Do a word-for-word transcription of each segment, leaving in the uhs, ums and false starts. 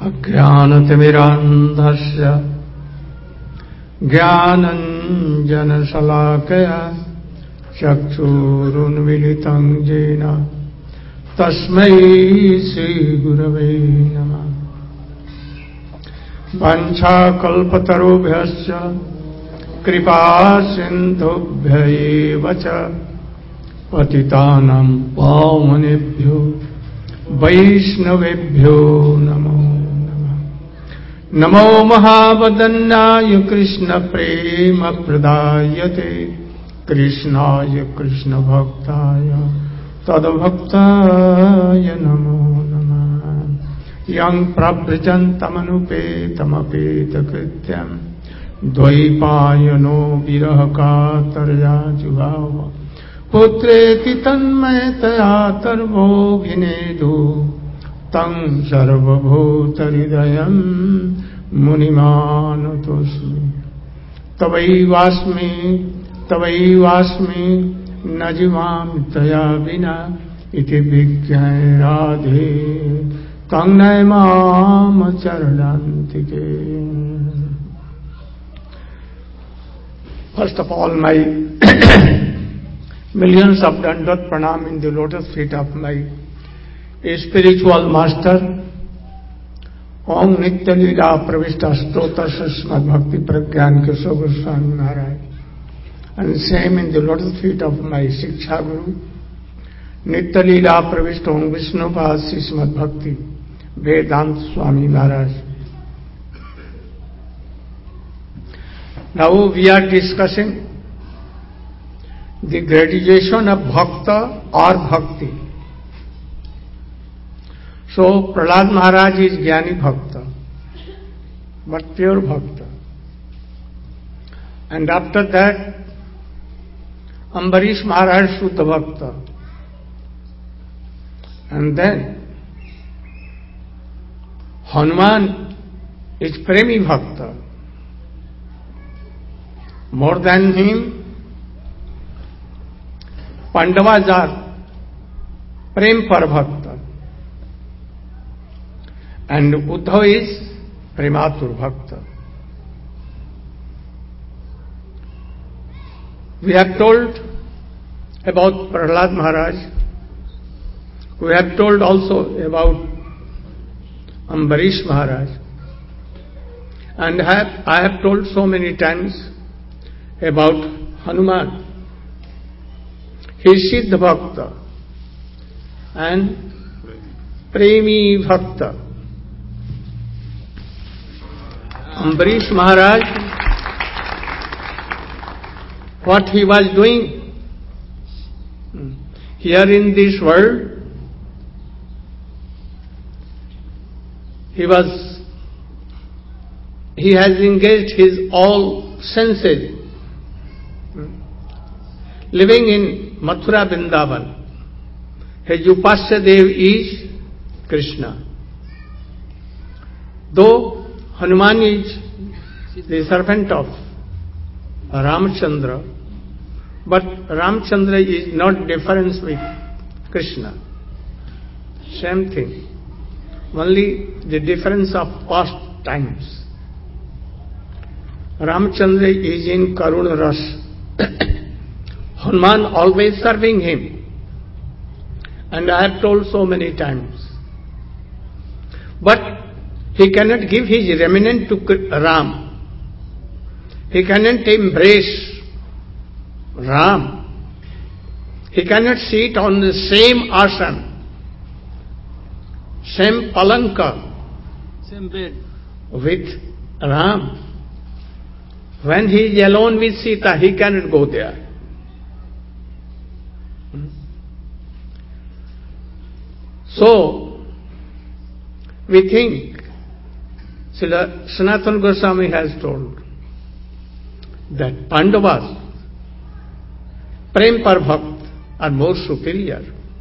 अज्ञानतिमिरान्धस्य ज्ञानञ्जनशलाकया चक्षुरुन्मीलितं येन तस्मै श्रीगुरवे नमः। वाञ्छाकल्पतरुभ्यश्च कृपासिन्धुभ्य एव च पतितानां पावनेभ्यो वैष्णवेभ्यो नमो नमः। नमो महावदन्याय कृष्णप्रेमप्रदायते कृष्णाय कृष्णभक्ताय तद्भक्ताय नमो नमः। यं प्रव्रजन्तमनुपेतमपेतकृत्यं द्वैपायनो विरहकातर्या जुहाव पुत्रेति तन्मयतया तर्वोऽभिनेदु तं सर्वभूतहृदयं मुनिमानतोऽस्मि। तवैवास्मि तवैवास्मि न जीवामि तया विना इति विज्ञाय राधे तं नयमाम चरणान्तिके। First of all, my millions of dandot pranam in the lotus feet of my spiritual master, Om Nitya Leela Pravishta Stotra Srimad Bhakti Pragyan Keshav Goswami Maharaj, and same in the lotus feet of my Shiksha Guru, Nitya Leela Pravishta Om Vishnu Bhasi Srimad Bhakti Vedanta Swami Maharaj. Now we are discussing the graduation of bhakta or bhakti. So Prahlad Maharaj is Jnani Bhakta, but pure Bhakta. And after that, Ambarish Maharaj Shuddha Bhakta. And then Hanuman is Premi Bhakta. More than him, Pandavas are Prem Par Bhakta, and Uddhav is Prematur Bhakta. We have told about Prahlad Maharaj. We have told also about Ambarish Maharaj, and have, I have told so many times about Hanuman. He is Siddha Bhakta and Premi Bhakta. Ambarish Maharaj, what he was doing here in this world, he was, he has engaged his all senses, living in Mathura Vrindavan. His Upasya Dev is Krishna. Though Hanuman is the servant of Ramchandra, but Ramchandra is not difference with Krishna. Same thing. Only the difference of past times. Ramchandra is in Karuna Ras. Hanuman always serving him. And I have told so many times. But he cannot give his remnant to Ram. He cannot embrace Ram. He cannot sit on the same asana, same palanka, same bed with Ram. When he is alone with Sita, he cannot go there. So, we think, Sanatana Goswami has told that Pandavas, Prem Par Bhakt, are more superior.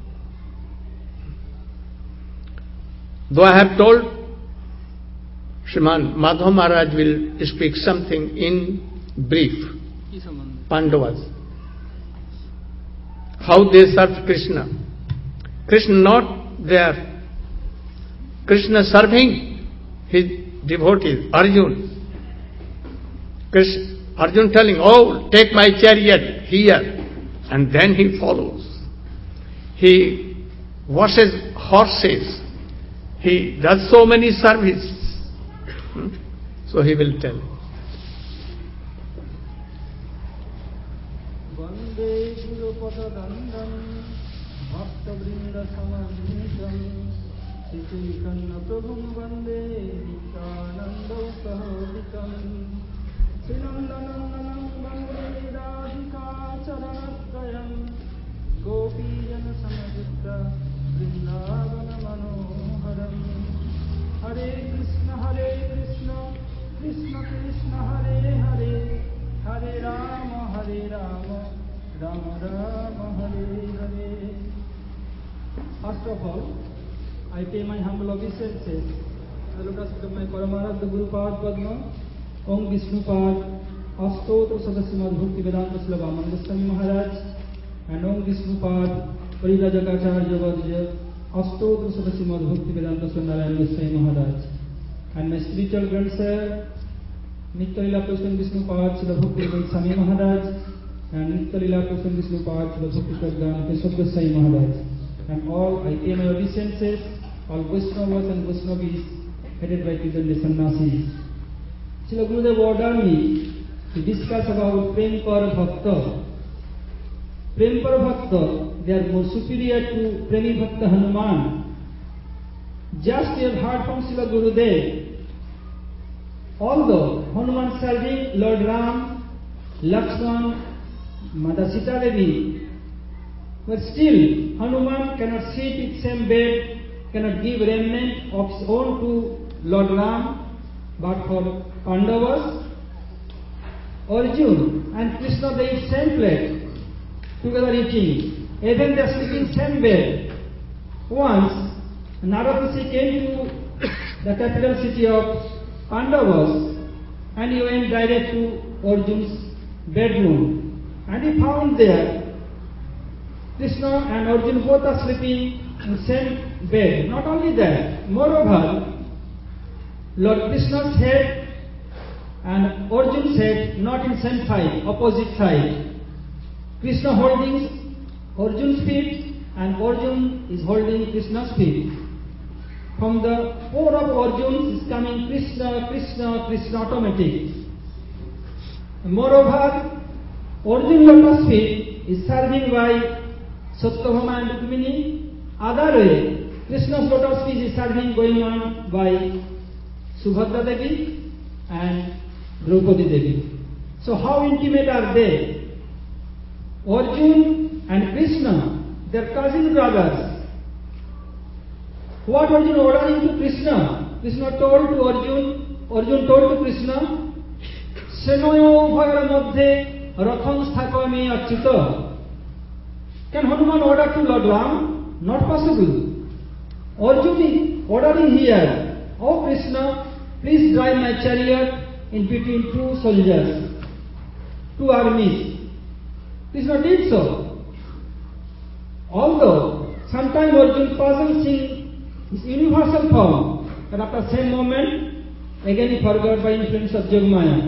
Though I have told, Shriman Madhav Maharaj will speak something in brief. Pandavas, how they served Krishna. Krishna not there. Krishna serving his devotees, Arjun. Krishna, Arjun telling, oh, take my chariot here. And then he follows. He washes horses. He does so many services. Hmm? So he will tell. Hare Krishna, Hare Krishna, Krishna Krishna, Hare Hare, Hare Rama, Hare Rama, Rama Rama, Hare Hare. First of all, I pay my humble obeisances. I lotus feet of my Paramaradha Guru Pad Padma, Om Vishnu Pad, Astotra Sadasya Bhakti Vedanta Slavamana Goswami Maharaj, and Om Vishnu Pad, Parijagacharya Vajja, Astotra Sadasya Bhakti Vedanta Swanarayan Goswami Maharaj, and my spiritual grandson, Nitya Krishna Vishnu Pad, Srila Bhakti Swami Maharaj, and Nitya Krishna Vishnu Pad, Srila Bhakti Pradhan Keshav Goswami Maharaj, and all I pay my obeisances, all Vaishnavas and Vaishnavis, headed by present Sannyasis. Srila Gurudev ordered me to discuss about Prem Par Bhakta. Prem Par Bhakta, they are more superior to Premi Bhakta Hanuman. Just you have heard from Srila Gurudev, although Hanuman serving Lord Ram, Lakshman, Mother Sita Devi, but still Hanuman cannot sit in same bed, cannot give remnant of his own to Lord Ram, but for Pandavas, Arjun and Krishna they eat same plate, together eating. Even they are sleeping same bed. Once, Narada Rishi came to the capital city of Pandavas and he went direct to Arjun's bedroom. And he found there Krishna and Arjun both are sleeping in the same bed. Not only that, moreover, Lord Krishna's head and Arjun's head not in same side, opposite side. Krishna holding Arjun's feet and Arjun is holding Krishna's feet. From the core of Arjun is coming Krishna, Krishna, Krishna automatic. Moreover, Arjun lotus feet is serving by Satyabhama and Rukmini. Other way, Krishna's lotus feet is serving going on by Subhadra Devi and Draupadi Devi. So how intimate are they? Arjun and Krishna, they are cousin brothers. What Arjun ordering to Krishna? Krishna told to Arjun, Arjun told to Krishna, Senoyo bhayar madhye ratham sthapami achyuta. Can Hanuman order to Lord Ram? Not possible. Arjun is ordering here, oh Krishna, please drive my chariot in between two soldiers, two armies. Krishna did so. Although sometimes Arjun puzzles in his universal form, but after same moment, again he forgot by influence of Yogamaya.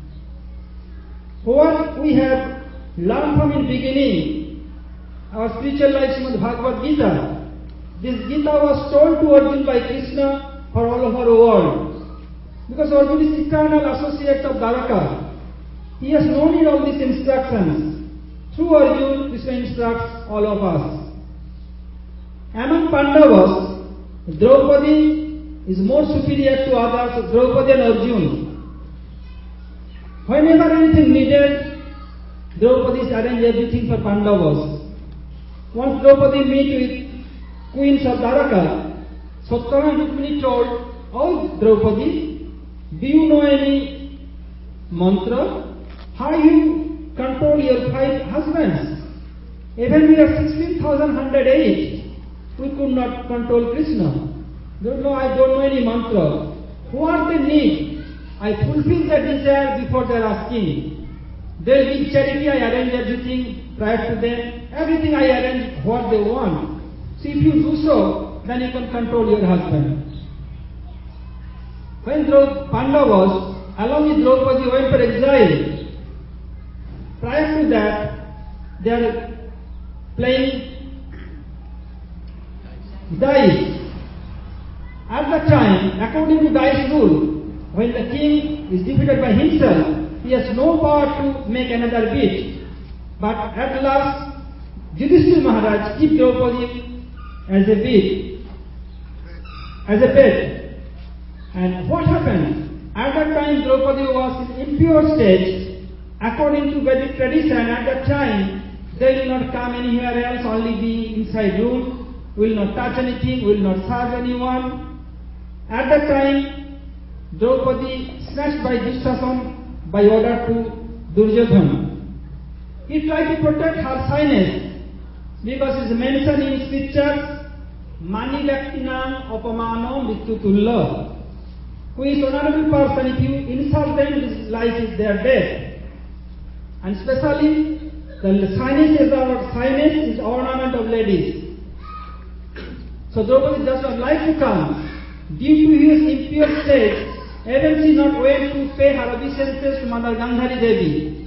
What we have learned from in beginning, our spiritual life, Srimad Bhagavad Gita, this Gita was told to Arjun by Krishna for all over the world. Because Arjun is eternal associate of Dwaraka. He has known in all these instructions. Through Arjun, Krishna instructs all of us. Among Pandavas, Draupadi is more superior to others, Draupadi and Arjun. Whenever anything needed, Draupadi arranged everything for Pandavas. Once Draupadi met with queens of Dwaraka, Satyabhama and Rukmini told, oh Draupadi, do you know any mantra? How you control your five husbands? Even we are sixteen thousand one hundred eight, we could not control Krishna. Don't know, I don't know any mantra. What they need, I fulfill their desire before they are asking. They will give charity, I arrange everything prior to them. Everything I arrange what they want. So if you do so, then you can control your husband. when Drau- Pandavas along with Draupadi went for exile, prior to that, they are playing dice. At that time, according to dice rule, when the king is defeated by himself, he has no power to make another bid. But at last, Yudhishthira Maharaj keep Draupadi as a bid, as a bet. And what happened? At that time, Draupadi was in impure state. According to Vedic tradition, at that time, they will not come anywhere else, only be inside room, will not touch anything, will not serve anyone. At that time, Draupadi snatched by Dushasana by order to Duryodhana. He tried to protect her shyness because it is mentioned in scriptures, Mani Vyaktinam Apamano Mrityutulla. Who is honorable person, if you insult them, this life is their death. And especially, the shyness is, our, shyness is ornament of ladies. So Draupadi does not like to come. Due to his impure state, even she not went to pay her obeisances to Mother Gandhari Devi.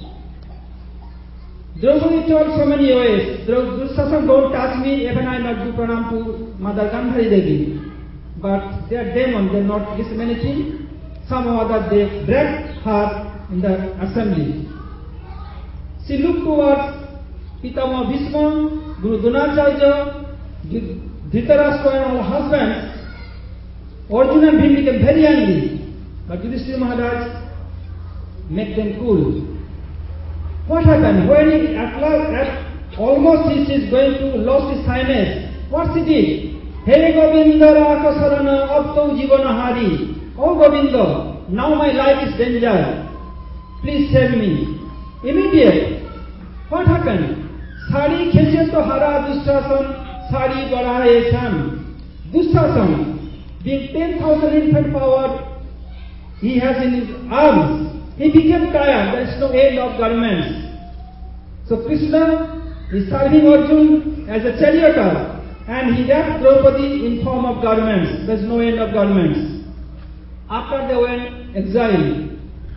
Draupadi told so many ways, Dushasana, don't touch me, even I not do pranam to Mother Gandhari Devi. But they are demons, they are not listen anything. Somehow or other they dragged her in the assembly. She looked towards Pitama Bhishma, Guru Dronacharya, Dhritarashtra and all husbands. Arjuna and Bhim became very angry, but Yudhishthira Maharaj made them cool. What happened? When he at last, at almost he is going to lose his shyness, what he did? Hey Govinda Raka Sarana Abto Jivana Hari. Oh Govinda, now my life is danger. Please save me. Immediate. What happened? Sari Kheche to Hara Dushasana, Sari Badaye Sam. Dushasana, being ten thousand infant power he has in his arms, he became tired. There is no end of garments. So Krishna is serving Arjuna as a charioteer, and he wrapped Draupadi in form of garments. There is no end of garments. After they went exile,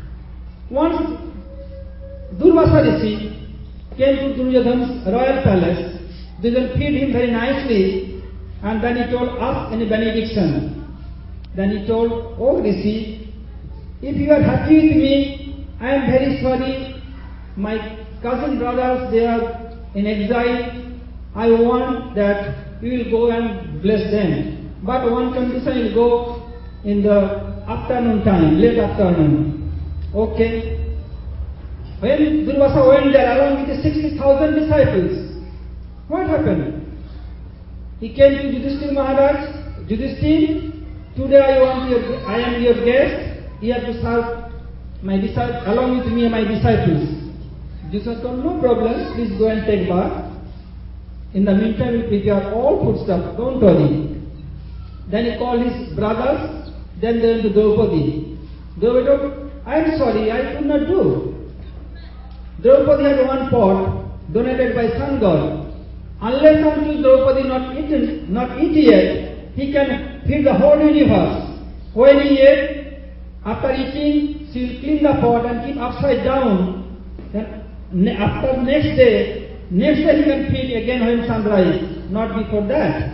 once Durvasa Rishi came to Duryodhana's royal palace. Duryodhana feed him very nicely, and then he told, ask any benediction. Then he told, oh Rishi, if you are happy with me, I am very sorry. My cousin brothers, they are in exile. I want that you will go and bless them. But one condition, you will go in the afternoon time, late afternoon. Okay. When Durvasa went there along with the sixty thousand disciples, what happened? He came to Yudhishthira Maharaj. Yudhishthira, today I want your, I am your guest. You have to serve my disciples along with me and my disciples. Jesus told, no problem, please go and take bath. In the meantime, we will prepare all food stuff, don't worry. Then he called his brothers, then they went to Draupadi. Draupadi told, I am sorry, I could not do. Draupadi had one pot donated by sun god. Unless until Draupadi not eaten, not eat yet, he can feed the whole universe. When he ate, after eating, she will clean the pot and keep upside down. Then after next day, next day he can feed again when sunrise, not before that.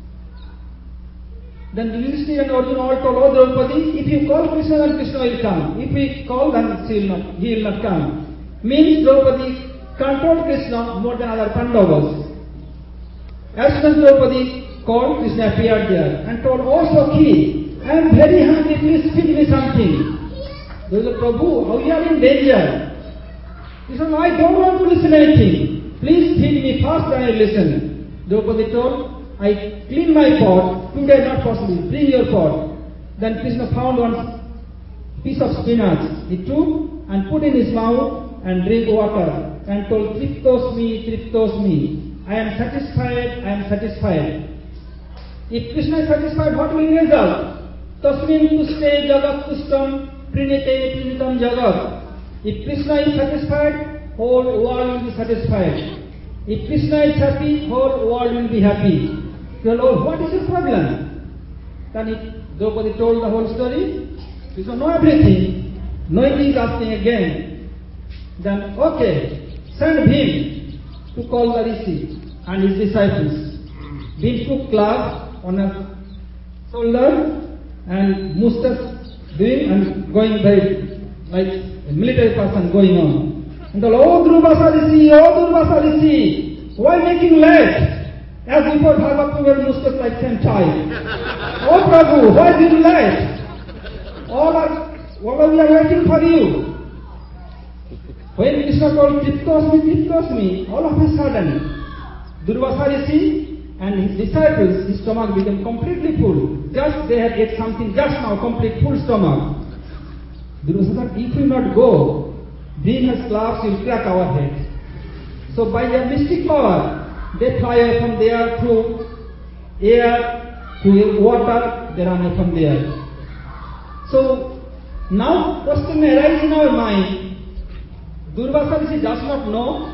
Then Yudhishthira and Arjuna all told, oh Draupadi, if you call Krishna, then Krishna will come. If we call, then he will not, he will not come. Means Draupadi controlled Krishna more than other Pandavas. As soon as Draupadi called, Krishna appeared there and told, oh Sakhi, I am very hungry, please feed me something. There was a Prabhu, how you are in danger. He said, no, I don't want to listen anything. Please feed me first, then I listen. Draupadi told, I clean my pot, today not possible, bring your pot. Then Krishna found one piece of spinach. He took and put in his mouth and drink water and told, Triptos me, Triptos me. I am satisfied, I am satisfied. If Krishna is satisfied, what will be the result? Tasmin tuste jagat tustam prinite prinitam jagat. If Krishna is satisfied, whole world will be satisfied. If Krishna is happy, whole world will be happy. So, Lord, what is your problem? Then he, Draupadi told the whole story. Krishna knows everything. Knowing is asking again. Then, okay, send Bhim to call the Rishi and his disciples. Bhim took class on a shoulder and mustache doing and going very like a military person going on. And the oh Durvasa Rishi, oh Durvasa Rishi, why making late? As before Bhagavad Gita mustache like same time. Oh Prabhu, why did you late? All are, all of we are waiting for you. When Krishna told Tipkosmi, Tipkosmi, all of a sudden, Durvasa Rishi and his disciples, his stomach became completely full. Just they had ate something just now, complete full stomach. Durvasa said, if we not go, Bhim has clubs will crack our head. So by their mystic power, they fly away from there through air, through water, they run away from there. So now question may arise in our mind, Durvasa Rishi does not know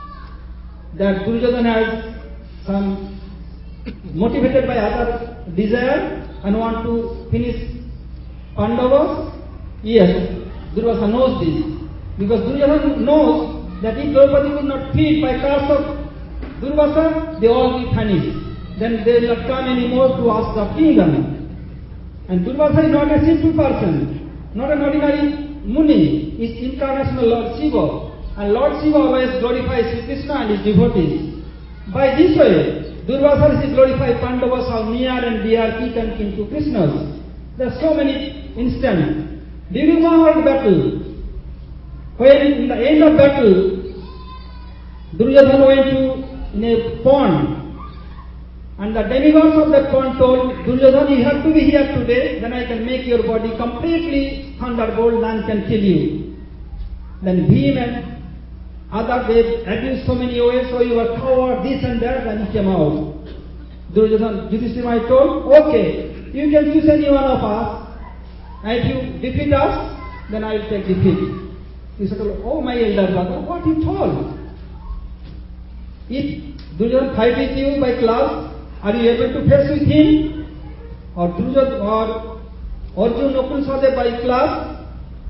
that Duryodhana has some motivated by other desire and want to finish Pandavas? Yes, Durvasa knows this. Because Duryodhana knows that if Draupadi would not feed by curse of Durvasa, they all will vanish. Then they will not come anymore to ask the kingdom. And Durvasa is not a simple person, not an ordinary Muni, is incarnational Lord Shiva. And Lord Shiva always glorifies Sri Krishna and his devotees. By this way, Durvasa is glorified Pandavas are near and dear, kin and kin to Krishnas. There are so many instances. During Mahabharata battle, when in the end of battle, Duryodhana went to in a pond, and the demigods of that pond told Duryodhana, you have to be here today, then I can make your body completely thunderbolt and can kill you. Then Bhim and other they abused so many ways, so you are coward, this and that, and he came out. Duryodhana, Yudhishthira told, okay, you can choose any one of us, and if you defeat us, then I will take defeat. He said, oh my elder brother, what you told? If Duryodhana fight with you by class, are you able to face with him? Or Duryodhana or Arjun Nakul Sahadev by class?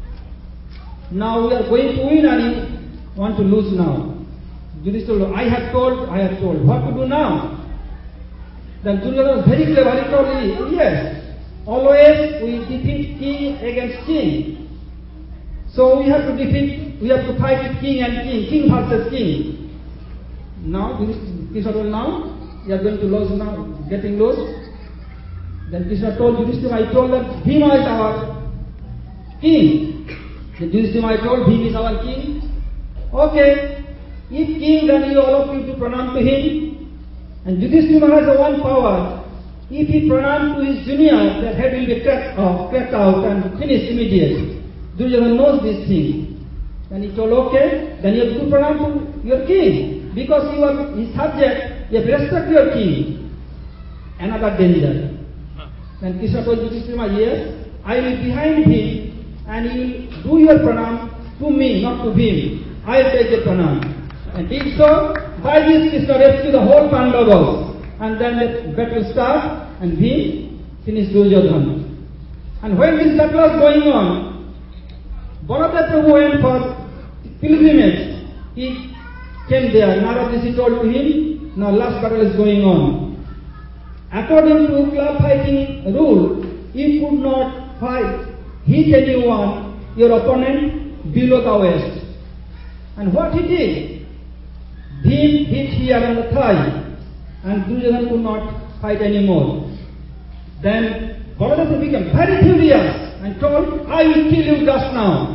Now we are going to win and you want to lose now. Yudhishthira told, I have told, I have told. What to do now? Then Duryodhana was very clever. He told me, yes, always we defeat king against king. So we have to defeat, we have to fight with king and king, king versus king. Now, Krishna told, now, you are going to lose now, getting lost. Then Krishna told Yudhishthira, I told that Bhima is our king. Then Yudhishthira, I told Bhima is our king. Okay, if king, then you all of you to pranam to him. And Yudhishthira has a one power. If he pranam to his junior, their head will be cracked out, cracked out and finished immediately. Duryodhana knows this thing. Then he told, okay, then you have to pranam to your king. Because you are his subject, you have to respect your king. Another danger. Then Krishna told Yudhishthira, yes, I will be behind him and he will do your pranam to me, not to him. I will take the pranam. And did so, by this Krishna rescued the whole Pandavas. And then the battle started and he finished Duryodhana. And when this battle was going on, Baladev Prabhu went for pilgrimage. He came there. Narad Rishi told to him, now last battle is going on. According to club fighting rule, you could not fight, hit anyone, your opponent, below the waist. And what he did, Bhim hit here on the thigh, and Duryodhana could not fight anymore. Then Baladev became very furious and told, I will kill you just now.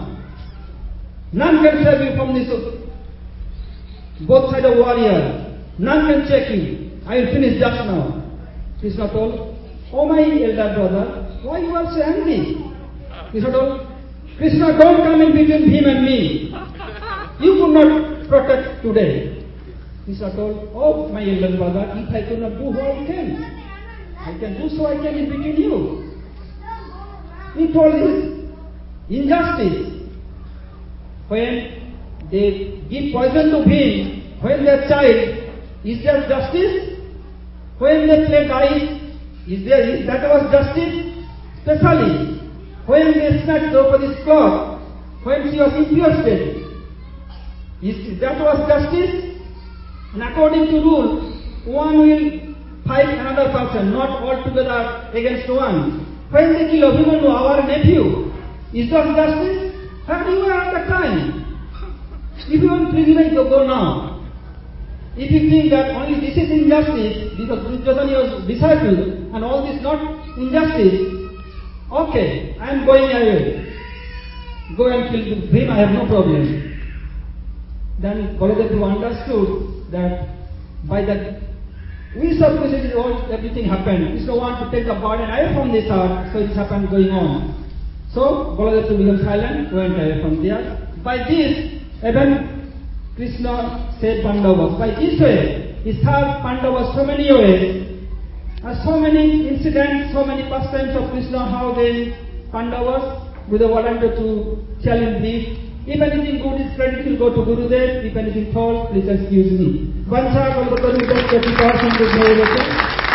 None can save you from this both side of warrior. None can check you. I will finish just now. Krishna told, oh my elder brother, why you are so angry? Krishna told, Krishna, don't come in between him and me. You could not protect today. Krishna told, oh my elder brother, if I could not do what I can, I can do so I can in between you. He told his injustice. When they give poison to him, when their child, is there justice? When they play dice, is there is that was justice? Especially when they snatched Draupadi's cloth, when she was impure state, is, that was justice? And according to rule, one will fight another person, not all together against one. When they kill Abhimanyu, our nephew, is that justice? How do you are at the time? If you want privilege, you go now. If you think that only this is injustice, because Duryodhana was disciple, and all this not injustice, okay, I am going away. Go and kill him, I have no problem. Then Baladev understood that by the wish of Krishna, all everything happened. Krishna wanted to take the burden away from this earth, so it happened going on. So Baladev became silent, went away from there. By this, even Krishna saved Pandavas. By this way, he served Pandavas so many ways. And so many incidents, so many pastimes of Krishna, how they, Pandavas, with a volunteer to tell in brief. If anything good is credit will go to Gurudev, if anything false, please excuse me. Vancha Kalpataru thirty percent is Bhagavata,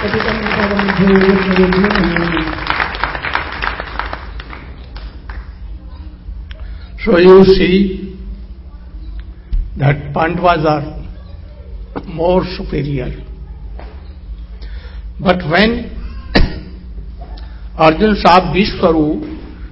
So you see that Pandavas are more superior. But when Arjuna saw Vishwarup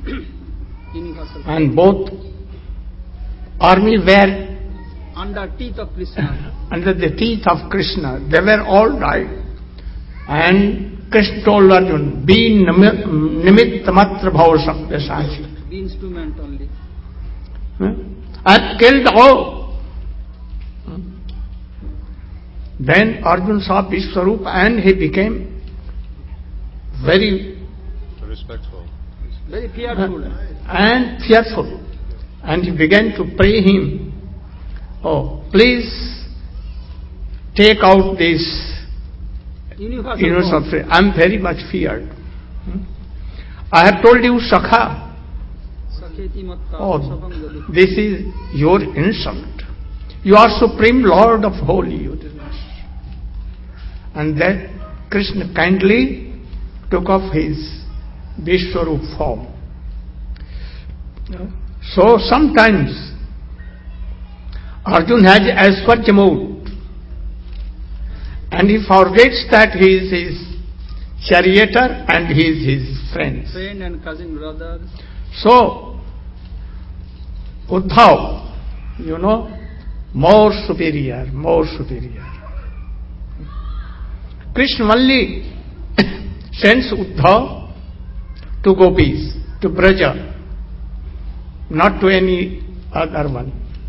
and both army were under teeth of Krishna, under the teeth of Krishna, they were all died. And Krishna told Arjuna, be nimitta matra bhavasam desansi. Be instrument only. And killed all. Then Arjuna saw Vishwarup and he became very respectful, very fearful, and fearful. And he began to pray him, oh, please take out this universal fear. I am very much feared. I have told you, Sakha, oh, this is your insult. You are Supreme Lord of Holy Universe. And then Krishna kindly took off his Vishwarup form. So sometimes Arjuna has Aishwarya mood and he forgets that he is his charioteer and he is his friend. Friend and cousin brother. So Uddhav, you know, more superior, more superior. Krishna only sends Uddhav to gopis, to Braja, not to any other one.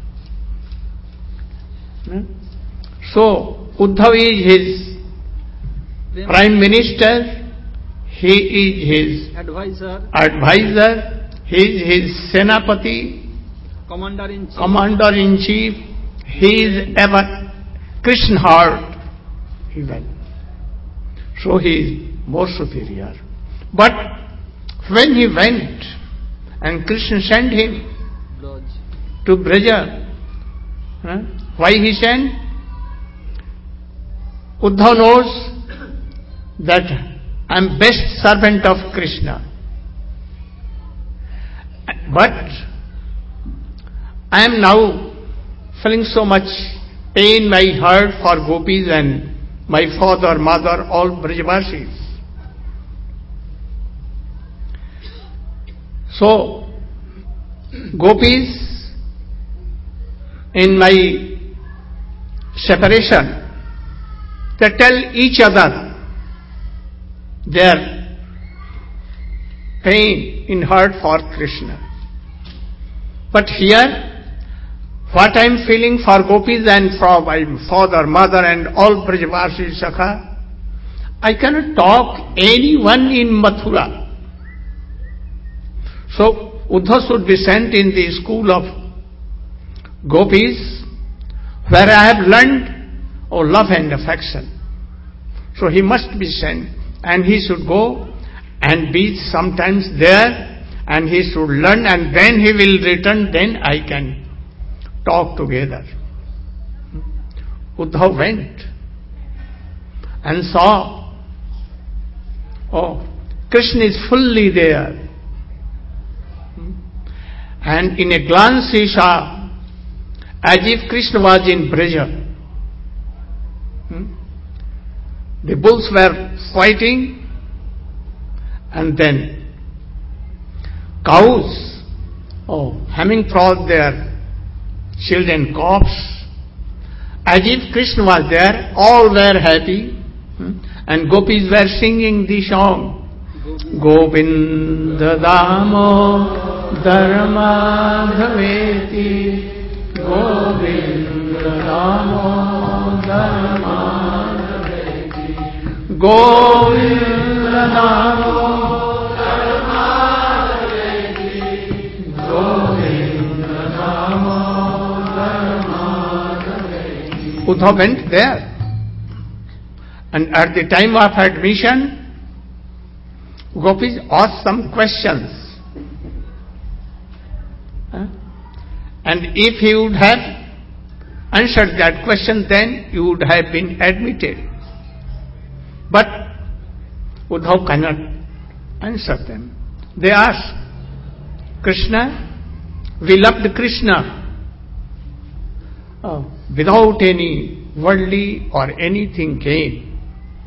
So Uddhav is his prime minister, he is his advisor, advisor, he is his senapati, commander in chief, commander in chief, he is ever Krishna heart even. So he is more superior. But when he went and Krishna sent him to Braja, huh? Why he sent? Uddhav knows that I am best servant of Krishna. But I am now feeling so much pain in my heart for gopis and my father, mother, all Brajavasis. So, gopis, in my separation, they tell each other their pain in heart for Krishna. But here, what I am feeling for gopis and for my father, mother and all Brajavasi Sakha, I cannot talk anyone in Mathura. So Uddhav should be sent in the school of gopis, where I have learned oh, love and affection. So he must be sent, and he should go and be sometimes there, and he should learn, and then he will return, then I can talk together. Uddhav went and saw, oh, Krishna is fully there. And in a glance he saw, as if Krishna was in Braja. Hmm? The bulls were fighting, and then cows, oh, having brought their children calves, as if Krishna was there, all were happy, hmm? and gopis were singing the song, Govinda Damo Dharmadhaveti, Govinda Damo Dharmadhaveti, Govinda Damo Dharmadhaveti, Govinda Damo Dharmadhaveti. Uddhav went there, and at the time of admission, gopis asked some questions. Huh? And if he would have answered that question, then he would have been admitted. But Uddhav cannot answer them. They asked, Krishna, we loved Krishna uh, without any worldly or anything gain.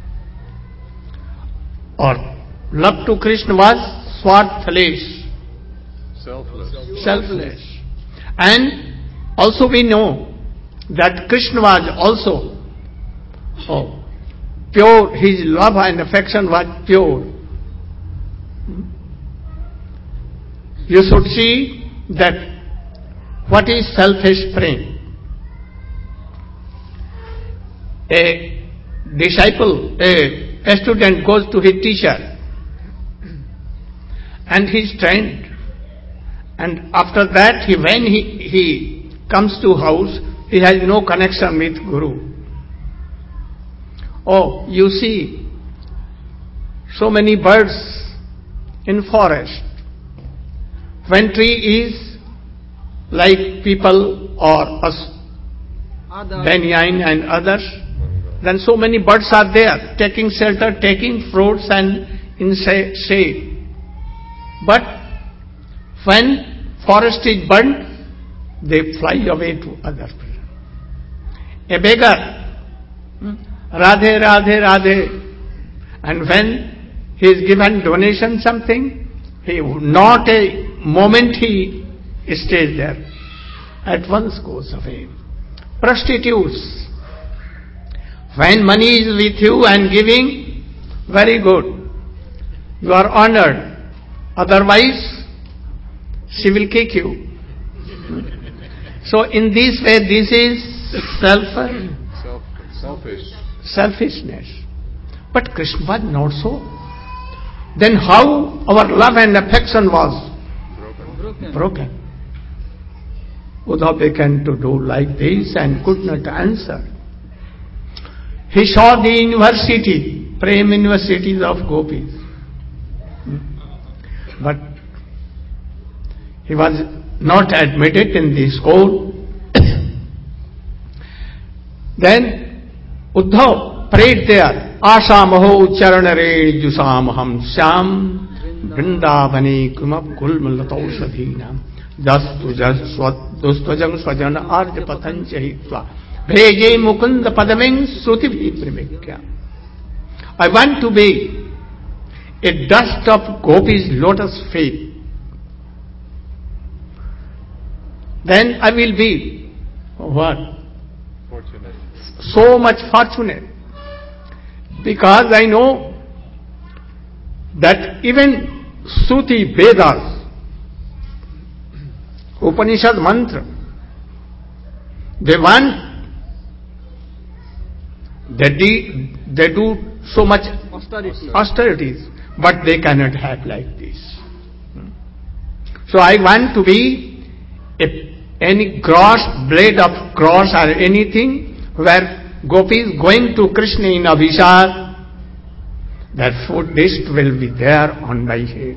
Or love to Krishna was swarthless, selfless. selfless. And also we know that Krishna was also oh, pure, his love and affection was pure. You should see that what is selfish prem. A disciple, a, a student goes to his teacher, and he is trained, and after that he, when he, he comes to house, he has no connection with Guru. Oh, you see so many birds in forest. When tree is like people or us, banyan and others, then so many birds are there, taking shelter, taking fruits and in shade. But when forest is burnt, they fly away to other places. A beggar, Radhe, Radhe, Radhe, and when he is given donation something, he not a moment he stays there, at once goes away. Prostitutes, when money is with you and giving, very good, you are honored. Otherwise, she will kick you. So in this way, this is self, Self, selfish. selfishness. But Krishna was not so. Then how our love and affection was Broken. broken? Uddhav began to do like this and could not answer. He saw the university, Prem universities of gopis. But he was not admitted in the school. Then Uddhav prayed there, Asha Maho Charanare Jusamaham Sham Vrindavani Kumap Gulmalataushadhinam Dastvajam Swajana Arja Patanchahitva Bheje Mukunda Padameng Sruti Primikya. I want to be a dust of Gopi's lotus feet. Then I will be what? Fortunate. So much fortunate. Because I know that even Shruti, Vedas, Upanishad mantra, they want, they do, they do so much Austerity. austerities, but they cannot have like this. So I want to be a, any gross blade of grass or anything where Gopi is going to Krishna in Abhishek, that food dish will be there on my head.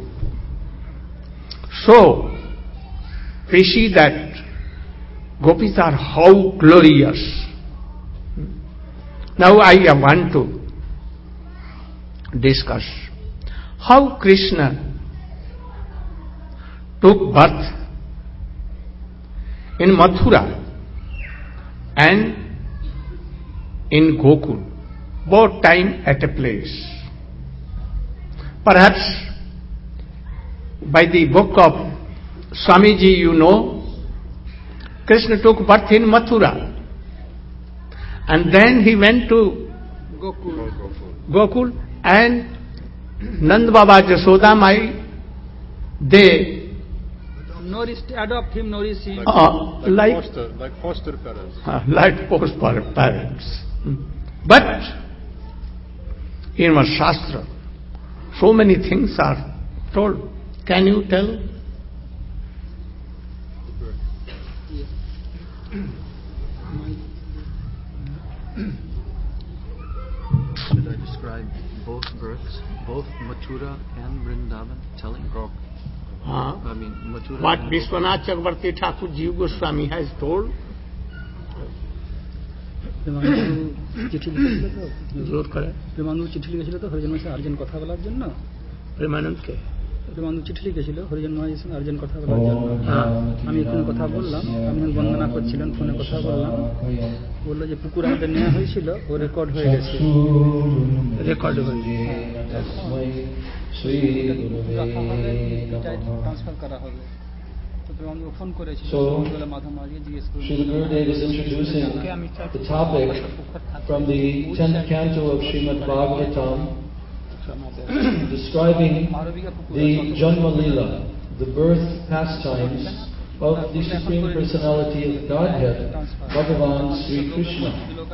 So we see that Gopis are how glorious. Now I want to discuss how Krishna took birth in Mathura and in Gokul, both time at a place. Perhaps by the book of Swamiji you know, Krishna took birth in Mathura and then he went to Gokul. Gokul and Nand Baba Jasoda Mai, they Nourished, adopt him, nourish him. uh, Like, like foster, like foster parents. uh, like post parents. But in our Shastra, so many things are told. Can you tell? Should I describe both births, both Mathura and Vrindavan, telling? Uh, I mean, Mathura. what and Vishwanath Chakravarti Thakur Jiva Goswami has told. চিঠি লিখেছিল তো জোর করে প্রেমানন্দ চিঠি লিখেছিল তো হরিজন মহাশয় urgent কথা বলার জন্য প্রেমানন্দকে প্রেমানন্দ চিঠি লিখেছিল হরিজন মহাশয় আর্জেন্ট কথা বলার জন্য আমি এখানে কথা বললাম, আমি বন্দনা করছিলেন, ফোনে কথা বললাম, বললো যে পুকুর আমাদের নেওয়া হয়েছিল, ও রেকর্ড হয়ে গেছে, রেকর্ড হয়েছে, ট্রান্সফার করা হবে। ফোন করেছিল, মাধব মাঝে জিজ্ঞেস করে Srila Gurudev is introducing the topic from the tenth canto of Srimad Bhagavatam, describing the Janma Lila, the birth pastimes of the Supreme Personality of Godhead, Bhagavan Sri Krishna.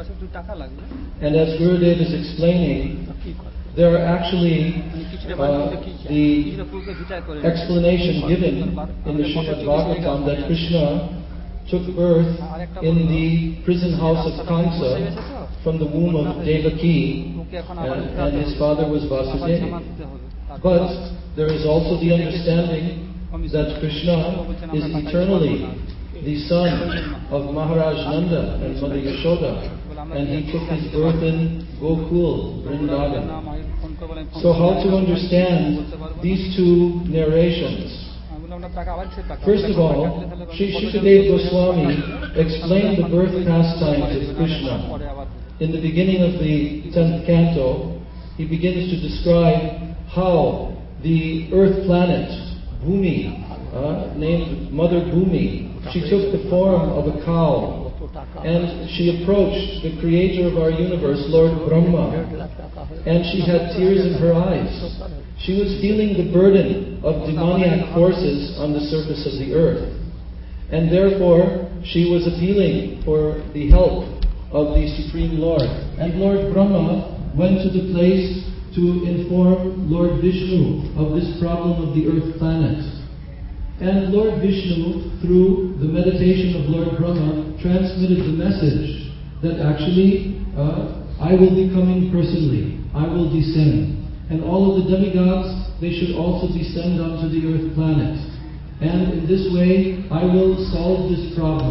And as Gurudev is explaining, there are actually uh, the explanation given in the Srimad Bhagavatam that Krishna took birth in the prison house of Kamsa from the womb of Devaki, and, and his father was Vasudeva. But there is also the understanding that Krishna is eternally the son of Maharaj Nanda and Mother Yashoda, and he took his birth in Gokul, Vrindavan. So how to understand these two narrations? First of all, Sri Shukadev Goswami explained the birth pastimes of Krishna. In the beginning of the tenth canto, he begins to describe how the earth planet, Bhumi, uh, named Mother Bhumi, she took the form of a cow, and she approached the creator of our universe, Lord Brahma, and she had tears in her eyes. She was feeling the burden of demoniac forces on the surface of the earth, and therefore she was appealing for the help of the Supreme Lord. And Lord Brahma went to the place to inform Lord Vishnu of this problem of the earth planet. And Lord Vishnu, through the meditation of Lord Brahma, transmitted the message that actually uh, I will be coming personally, I will descend. And all of the demigods, they should also descend onto the earth planet. And in this way, I will solve this problem.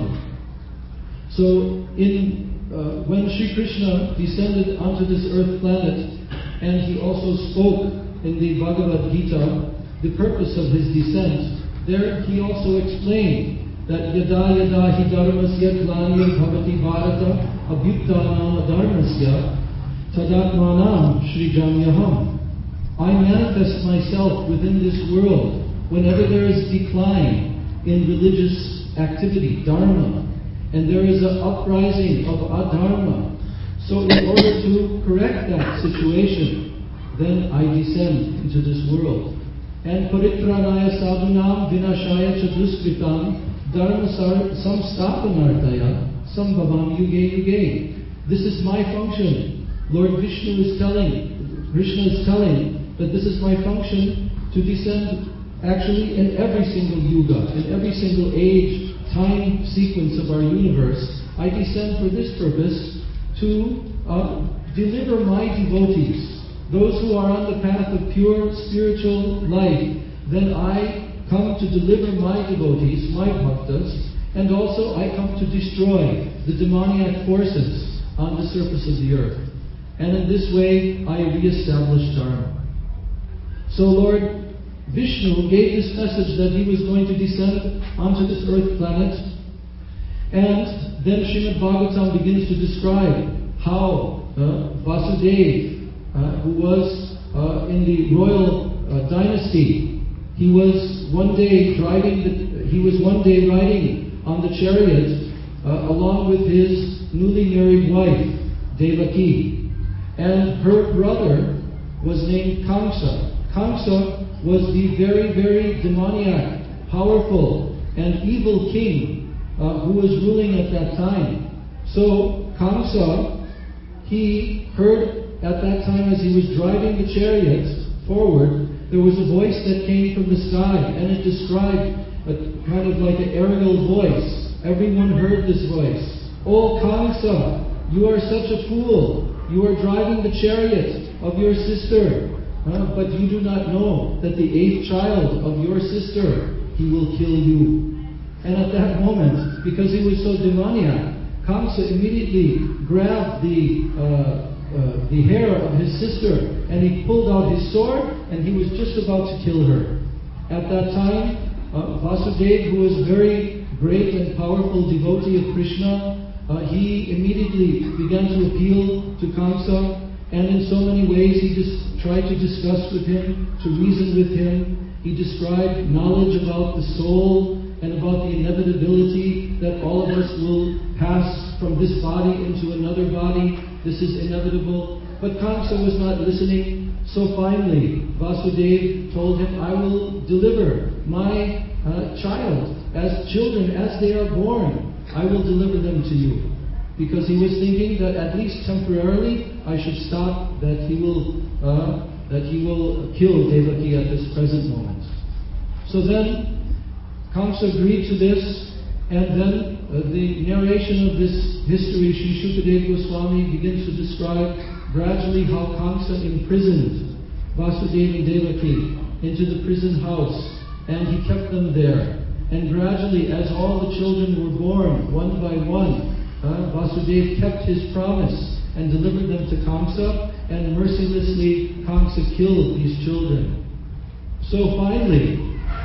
So in uh, when Sri Krishna descended onto this earth planet, and he also spoke in the Bhagavad Gita the purpose of his descent, there he also explained that yada yada hi dharmasya glanir bhavati bharata abhyuttanam adharmasya tadatmanam srijamyaham. I manifest myself within this world whenever there is decline in religious activity, dharma, and there is an uprising of adharma. So in order to correct that situation, then I descend into this world. And paritranaya sadhunam vinashaya chaduskritam dharma samsthapanartaya sambhavam yuge yuge. This is my function. Lord Vishnu is telling, Krishna is telling that this is my function to descend actually in every single yuga, in every single age, time sequence of our universe. I descend for this purpose to uh, deliver my devotees, those who are on the path of pure spiritual life. Then I come to deliver my devotees, my bhaktas, and also I come to destroy the demoniac forces on the surface of the earth. And in this way, I re-establish Dharma. So Lord Vishnu gave this message that he was going to descend onto this earth planet, And then Srimad Bhagavatam begins to describe how uh, Vasudeva, uh, who was uh, in the royal uh, dynasty, he was one day driving the, he was one day riding on the chariot uh, along with his newly married wife, Devaki. And her brother was named Kamsa. Kamsa was the very, very demoniac, powerful, and evil king uh, who was ruling at that time. So Kamsa, he heard at that time as he was driving the chariot forward, there was a voice that came from the sky, and it described a kind of like an aerial voice. Everyone heard this voice. "Oh Kamsa, you are such a fool. You are driving the chariot of your sister, uh, but you do not know that the eighth child of your sister, he will kill you." And at that moment, because he was so demoniac, Kamsa immediately grabbed the uh, uh, the hair of his sister, and he pulled out his sword, and he was just about to kill her. At that time, uh, Vasudeva, who was a very great and powerful devotee of Krishna, uh, he immediately began to appeal to Kamsa, and in so many ways he just tried to discuss with him, to reason with him. He described knowledge about the soul and about the inevitability that all of us will pass from this body into another body. This is inevitable. But Kamsa was not listening. So finally, Vasudeva told him, "I will deliver my uh, child as children, as they are born. I will deliver them to you." Because he was thinking that at least temporarily, I should stop that he will uh, that he will kill Devaki at this present moment. So then, Kamsa agreed to this, and then uh, the narration of this history, Sri Shukadeva Goswami begins to describe gradually how Kamsa imprisoned Vasudeva and Devaki into the prison house, and he kept them there. And gradually, as all the children were born, one by one, uh, Vasudeva kept his promise and delivered them to Kamsa, and mercilessly Kamsa killed these children. So finally,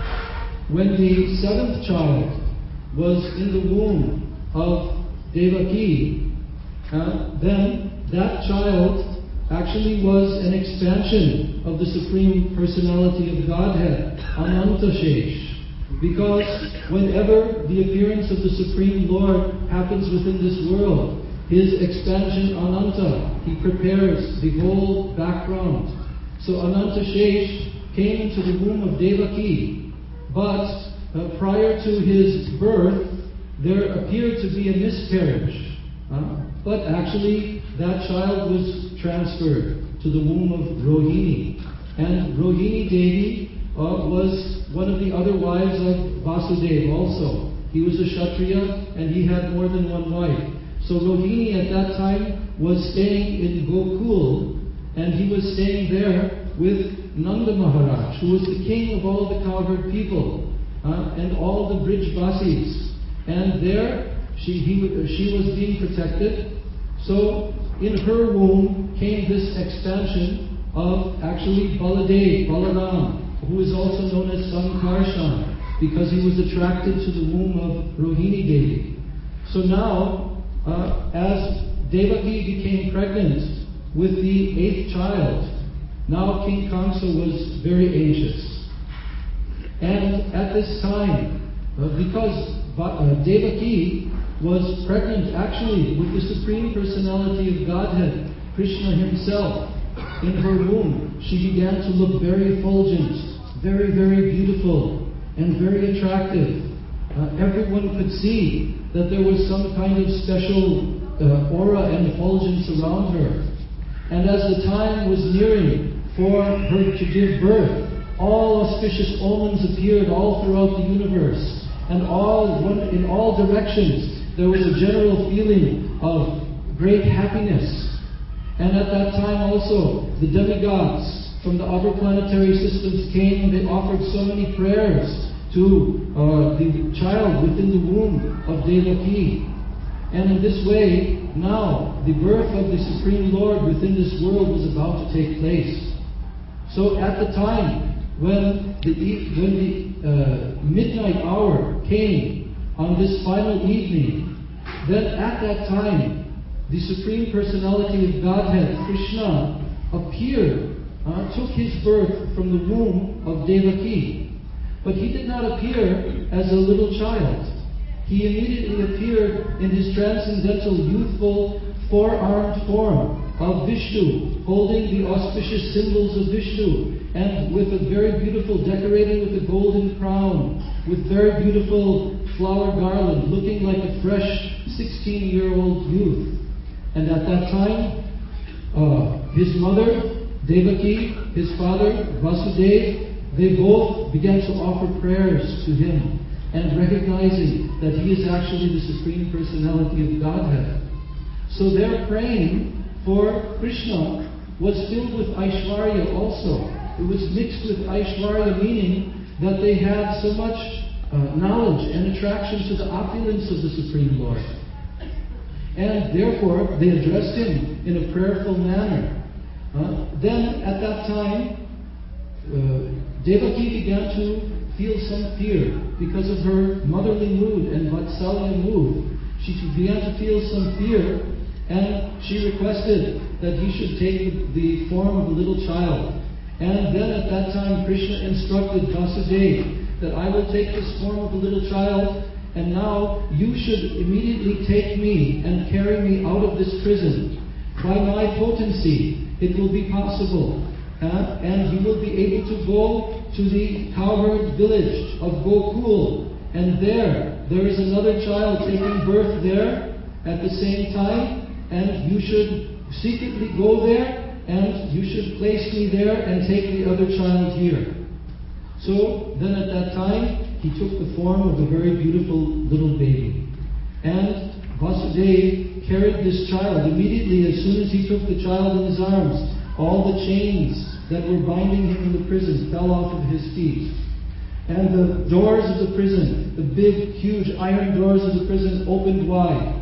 when the seventh child was in the womb of Devaki, uh, then that child actually was an expansion of the Supreme Personality of Godhead, Anantashesh. Because whenever the appearance of the Supreme Lord happens within this world, his expansion Ananta, he prepares the whole background. So Anantashesh came into the womb of Devaki, but uh, prior to his birth, there appeared to be a miscarriage. Uh, but actually, that child was transferred to the womb of Rohini. And Rohini Devi uh, was one of the other wives of Vasudeva also. He was a Kshatriya and he had more than one wife. So Rohini at that time was staying in Gokul, and he was staying there with Nanda Maharaj, who was the king of all the cowherd people uh, and all the Brijvasis. And there she, he, she was being protected. So in her womb came this expansion of actually Baladev, Balaram, who is also known as Sankarshan, because he was attracted to the womb of Rohini Devi. So now, uh, as Devaki became pregnant with the eighth child, now King Kamsa was very anxious. And at this time, uh, because uh, Devaki was pregnant actually with the Supreme Personality of Godhead, Krishna himself, in her womb, she began to look very effulgent, very, very beautiful, and very attractive. Uh, everyone could see that there was some kind of special uh, aura and effulgence around her. And as the time was nearing for her to give birth, all auspicious omens appeared all throughout the universe, and all in all directions there was a general feeling of great happiness. And at that time also, the demigods from the other planetary systems came and they offered so many prayers to uh, the child within the womb of Devaki. And in this way, now the birth of the Supreme Lord within this world was about to take place. So at the time when the, when the uh, midnight hour came on this final evening, then at that time, the Supreme Personality of Godhead, Krishna, appeared, uh, took his birth from the womb of Devaki. But he did not appear as a little child. He immediately appeared in his transcendental, youthful, four-armed form of Vishnu, holding the auspicious symbols of Vishnu, and with a very beautiful, decorated with a golden crown, with very beautiful flower garland, looking like a fresh sixteen-year-old youth. And at that time, uh, his mother, Devaki, his father, Vasudeva, they both began to offer prayers to him, and recognizing that he is actually the Supreme Personality of Godhead. So their praying for Krishna was filled with Aishwarya also. It was mixed with Aishwarya, meaning that they had so much uh, knowledge and attraction to the opulence of the Supreme Lord. And therefore, they addressed him in a prayerful manner. Uh, then, at that time, uh, Devaki began to feel some fear because of her motherly mood and Vatsalya mood. She began to feel some fear, and she requested that he should take the, the form of a little child. And then at that time, Krishna instructed Vasudeva that I will take this form of a little child, and now you should immediately take me and carry me out of this prison. By my potency, it will be possible. Uh, and you will be able to go to the cowherd village of Gokul. And there, there is another child taking birth there at the same time. And you should secretly go there, and you should place me there and take the other child here. So then at that time, he took the form of a very beautiful little baby. And Vasudeva carried this child. Immediately, as soon as he took the child in his arms, all the chains that were binding him in the prison fell off of his feet. And the doors of the prison, the big, huge iron doors of the prison, opened wide.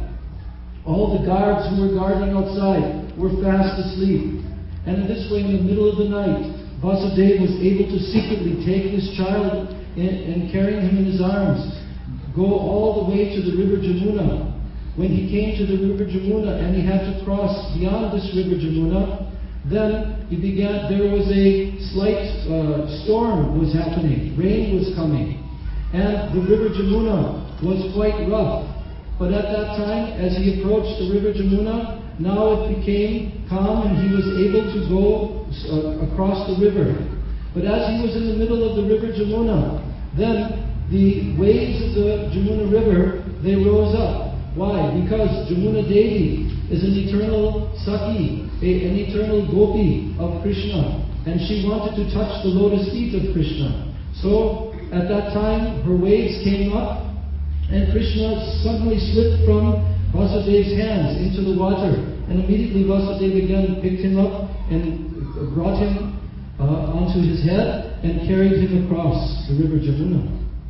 All the guards who were guarding outside were fast asleep. And in this way, in the middle of the night, Vasudeva was able to secretly take this child and, and carrying him in his arms, go all the way to the river Jamuna. When he came to the river Jamuna and he had to cross beyond this river Jamuna, then he began, there was a slight uh, storm was happening, rain was coming, and the river Jamuna was quite rough. But at that time, as he approached the river Jamuna, now it became calm and he was able to go uh, across the river. But as he was in the middle of the river Jamuna, then the waves of the Jamuna river, they rose up. Why? Because Jamuna Devi is an eternal Saki, a, an eternal Gopi of Krishna, and she wanted to touch the lotus feet of Krishna. So at that time, her waves came up, and Krishna suddenly slipped from Vasudeva's hands into the water, and immediately Vasudeva again picked him up and brought him uh, onto his head and carried him across the river Jamuna.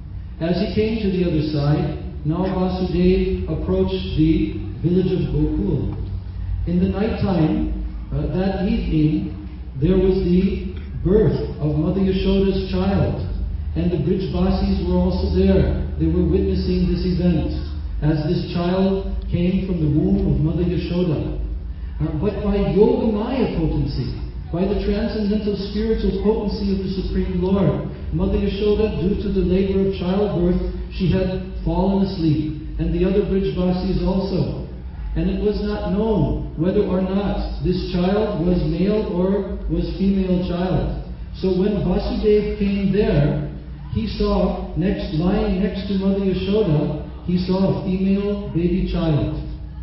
As he came to the other side, now Vasudeva approached the village of Gokul. In the night time, uh, that evening, there was the birth of Mother Yashoda's child, and the Brijvasis were also there. They were witnessing this event as this child came from the womb of Mother Yashoda. Uh, but by Yogamaya potency, by the transcendental spiritual potency of the Supreme Lord, Mother Yashoda, due to the labor of childbirth, she had fallen asleep, and the other Brijvasis also. And it was not known whether or not this child was male or was female child. So when Vasudeva came there, he saw, next lying next to Mother Yashoda, he saw a female baby child.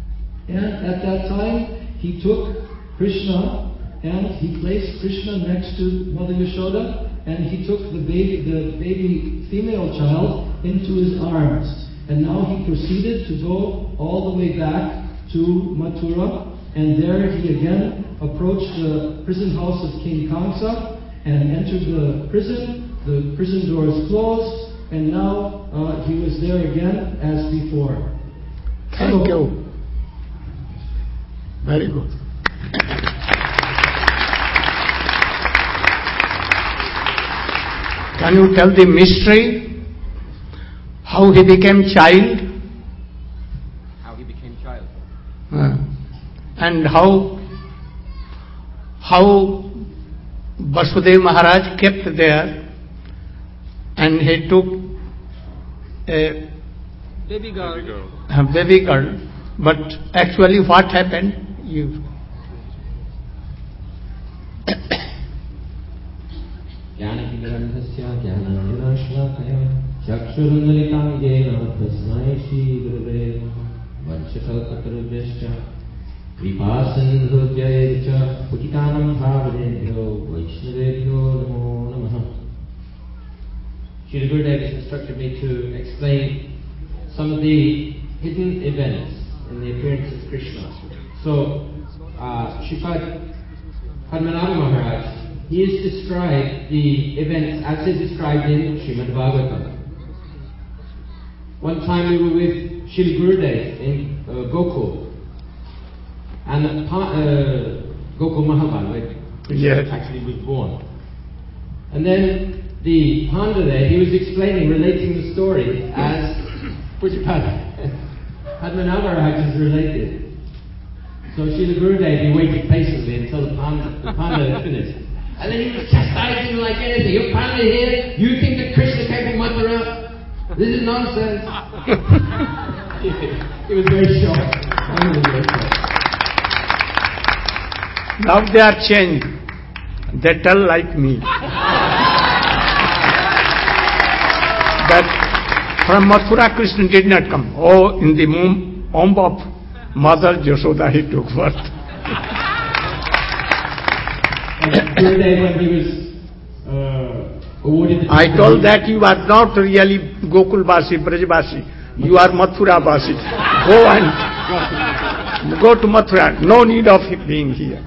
And at that time, he took Krishna and he placed Krishna next to Mother Yashoda, and he took the baby, the baby female child into his arms. And now he proceeded to go all the way back to Mathura, and there he again approached the prison house of King Kamsa and entered the prison. The prison doors closed, and now uh, he was there again as before. Thank so, you. Very good. Can you tell the mystery? how he became child, How he became child. uh, and how how Vasudev Maharaj kept there, and he took a, Baby girl. There you go. a baby girl. But actually, what happened? You. ज्ञानतिमिरन्धस्य ज्ञानाञ्जनाश्लाकया चक्षुरुन्मिलितं येन तस्मै श्रीगुरवे नमः वंशकल्पतरुभ्यश्च कृपासिन्धुभ्यैव च पतितानां पावनेभ्यो वैष्णवेभ्यो नमो नमः. Shri Gurudev has instructed me to explain some of the hidden events in the appearance of Krishna. So, uh, Shripad Padmanabha Maharaj, he has described the events as they're described in Srimad Bhagavatam. One time we were with Shri Gurudev in uh, Gokul, and the pa- uh, Gokul Mahaban, where Krishna Yes. actually was born. And then the Panda there, he was explaining, relating the story as Pujapada Padmanabha Maharaj is related. So Srila Gurudev, he waited patiently until the Panda, the Panda had finished. And then he was chastising him like anything. You Panda here, you think that Krishna came from Mathura? This is nonsense. He was very shocked. Panda was very shocked. Now they are changed. They tell like me. That from Mathura Krishna did not come. Oh, in the womb, womb of Mother Yashoda he took birth. And Gurudev, when he was uh, awarded the I told that you are not really Gokulvasi, Brajvasi. You are Mathura-vasi. Go and go to Mathura. No need of being here.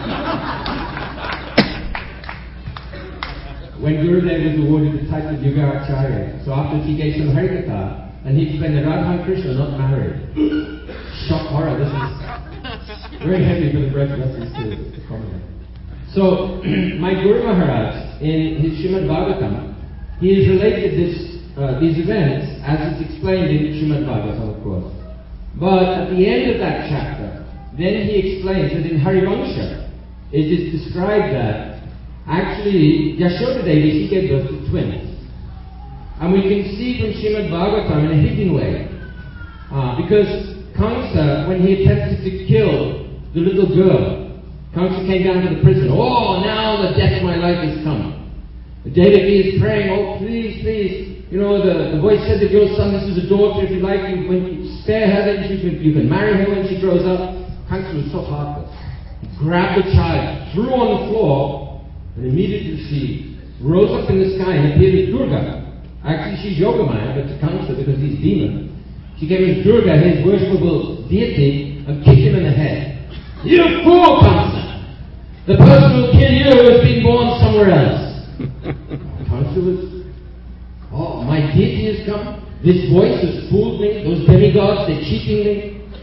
When Gurudev was awarded the title of Yoga Acharya, so after he gave some Harikatha, and he explained that Radha and Krishna are not married. Shock horror, this is very heavy for the Brajvasis to, to comment. So, my Guru Maharaj, in his Srimad Bhagavatam, he has related this, uh, these events as it's explained in Srimad Bhagavatam, of course. But at the end of that chapter, then he explains that in Harivansha, it is described that actually, Yashoda Devi, she gave birth to twins. And we can see from Srimad Bhagavatam in a hidden way. Uh, because Kamsa, when he attempted to kill the little girl, Kamsa came down to the prison. Oh, now the death of my life is come. Devaki is praying, oh, please, please. You know, the, the voice said to your son, this is a daughter, if you like, you, when you spare her, then you can, you can marry her when she grows up. Kamsa was so heartless. He grabbed the child, threw on the floor, and immediately she rose up in the sky and appeared as Durga. Actually, she's Yogamaya, but to Kamsa, because he's demon, she came as Durga, his worshipable deity, and kicked him in the head. You fool, Kamsa! The person who will kill you has been born somewhere else. Kamsa was, oh, my deity has come. This voice has fooled me. Those demigods, they're cheating me.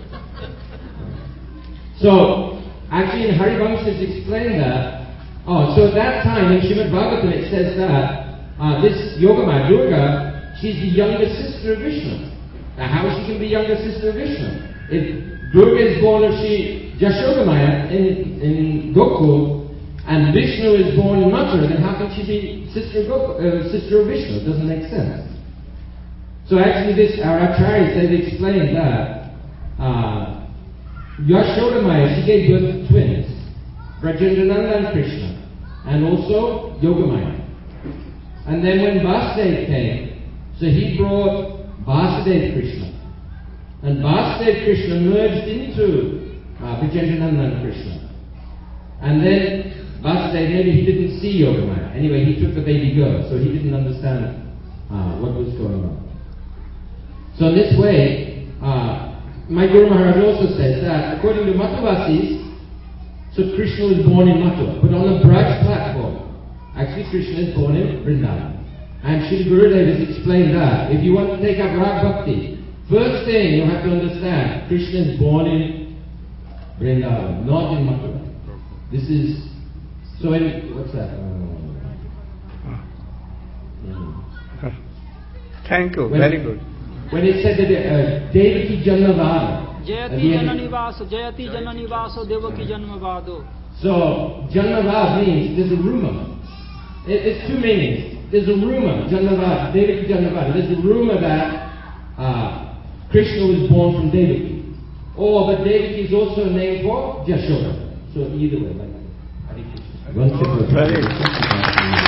So, actually, in Harivansha it's explained that. Oh, so at that time in Srimad Bhagavatam it says that uh, this Yogamaya, Durga, she's the younger sister of Vishnu. Now how she can be younger sister of Vishnu? If Durga is born of Shri Jashogamaya in, in Gokul, and Vishnu is born in Mathura, then how can she be sister of, Gokul, uh, sister of Vishnu? It doesn't make sense. So actually this, our Acharyas, they've explained that uh, Yashogamaya, she gave birth to twins. Brajendrananda and Krishna, and also Yogamaya. And then when Vasudev came, so he brought Vasudev Krishna. And Vasudev Krishna merged into uh, Brajendrananda and Krishna. And then Vasudev, maybe he didn't see Yogamaya. Anyway, he took the baby girl, so he didn't understand uh, what was going on. So in this way, uh, my Guru Maharaj also says that according to Mathuvasis, so Krishna was born in Mathura, but on the Braj platform. Actually, Krishna is born in Vrindavan. And Shri Gurudev has explained that if you want to take up Rag Bhakti, first thing you have to understand, Krishna is born in Vrindavan, not in Mathura. This is, so in, what's that? Uh, Thank you, when, very good. when it said that uh, Devaki Janmavada. Jayati Jananivaso, Jayati Jananivaso, Devaki Janmavado. So, Janmavad means there's a rumor. It, it's two meanings. There's a rumor, Janmavad, Devaki Janmavad. There's a rumor that uh, Krishna was born from Devaki. Or, but Devaki is also a name for Jashoda. So, either way, like that. One second.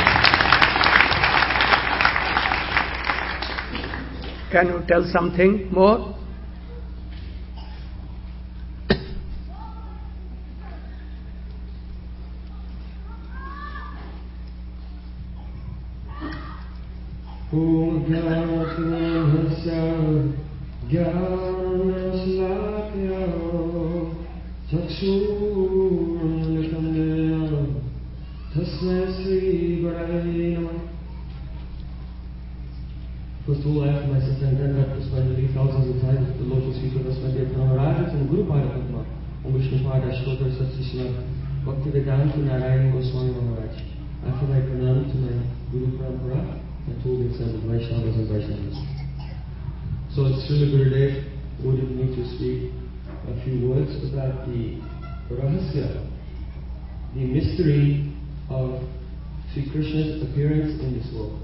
Can you tell something more? Om Gyanatmanhasya Gyanaslakya Chakshurunlitamnaya Tasmai Sri Gurave Namah. First of all, I have myself and Gandhar Puspanjali thousands of times the lotus feet of Asmadya Pramarajas and Guru Pada Padma on Vishnu Pada Ashtotra Satsishmat Bhakti Vedanta Narayan Goswami Maharaj. I offer my pranam to my Guru Parampara and to all the assembled Vaishnavas and Vaishnavas. So Srila Gurudev ordered me to speak a few words about the Rahasya, the mystery of Sri Krishna's appearance in this world.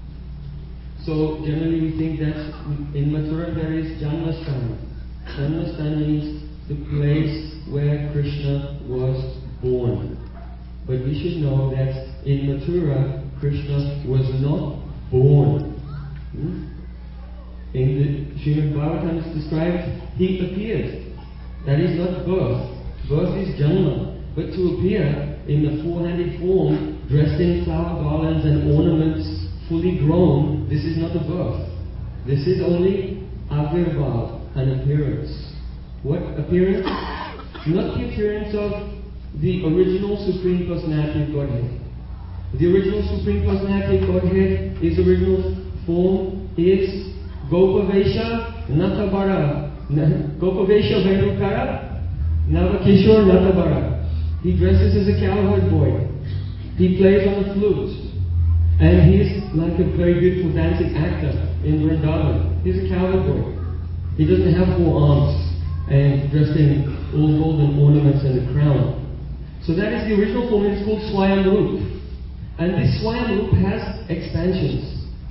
So generally we think that in Mathura there is Janmasthana. Janmasthana means the place where Krishna was born. But we should know that in Mathura Krishna was not born. Hmm? In the Srimad Bhagavatam it's described, he appeared. That is not birth. Birth is Janma. But to appear in the four-handed form, dressed in flower garlands and ornaments, fully grown, this is not a birth. This is only avirbhav, an appearance. What appearance? Not the appearance of the original Supreme Personality of Godhead. The original Supreme Personality of Godhead, his original form is Gopavesha Natabara. Gopavesha Vedukara Navakishore Natabara. He dresses as a cowherd boy. He plays on the flute. And he's like a very beautiful dancing actor in Vrindavan. He's a cowherd boy. He doesn't have four arms and dressed in all golden ornaments and a crown. So that is the original form. It's called Swayamrup. And this Swayamrup has expansions.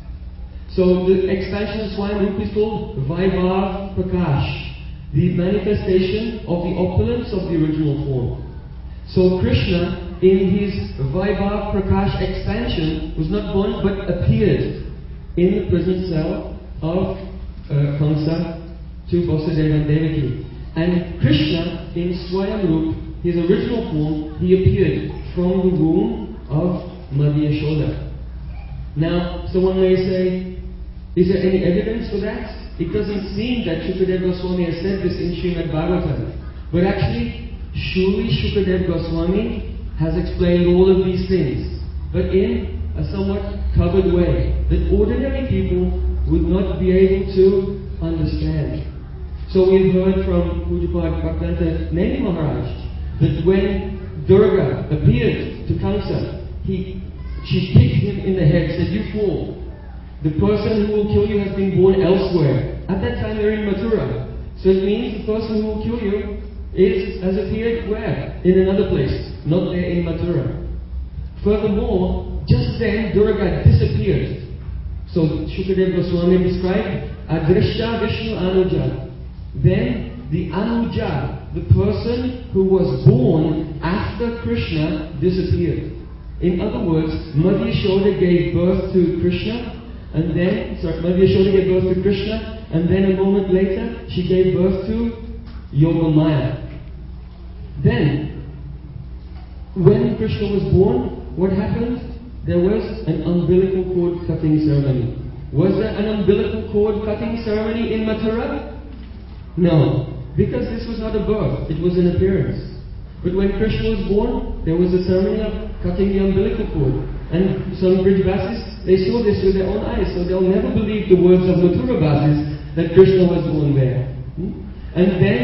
So the expansion of Swayamrup is called Vaibhav Prakash, the manifestation of the opulence of the original form. So Krishna, in his Vaibhav Prakash expansion, was not born but appeared in the prison cell of uh, Kamsa to Vasudeva and Devaki. And Krishna, in Swayamrup, his original form, he appeared from the womb of Madhya Yashoda. Now, someone may say, is there any evidence for that? It doesn't seem that Shukadeva Goswami has said this in Srimad Bhagavatam. But actually, Shuri Shukadeva Goswami has explained all of these things, but in a somewhat covered way, that ordinary people would not be able to understand. So we've heard from Pujapad Bhaktivinoda Neni Maharaj that when Durga appeared to Kamsa, he, she kicked him in the head, said, "You fool, the person who will kill you has been born elsewhere." At that time they're in Mathura. So it means the person who will kill you is, has appeared where? In another place, not there in Mathura. Furthermore, just then Durga disappeared. So Shukadeva Goswami described Adrishya Vishnu Anuja. Then the Anuja, the person who was born after Krishna, disappeared. In other words, Madhya Yashoda gave birth to Krishna, and then, sorry, Madhya Yashoda gave birth to Krishna, and then a moment later, she gave birth to Yogamaya. Then, when Krishna was born, what happened? There was an umbilical cord cutting ceremony. Was there an umbilical cord cutting ceremony in Mathura? No, because this was not a birth, it was an appearance. But when Krishna was born, there was a ceremony of cutting the umbilical cord. And some Brijvasis, they saw this with their own eyes, so they'll never believe the words of Mathura Vasis that Krishna was born there. Hmm? And then,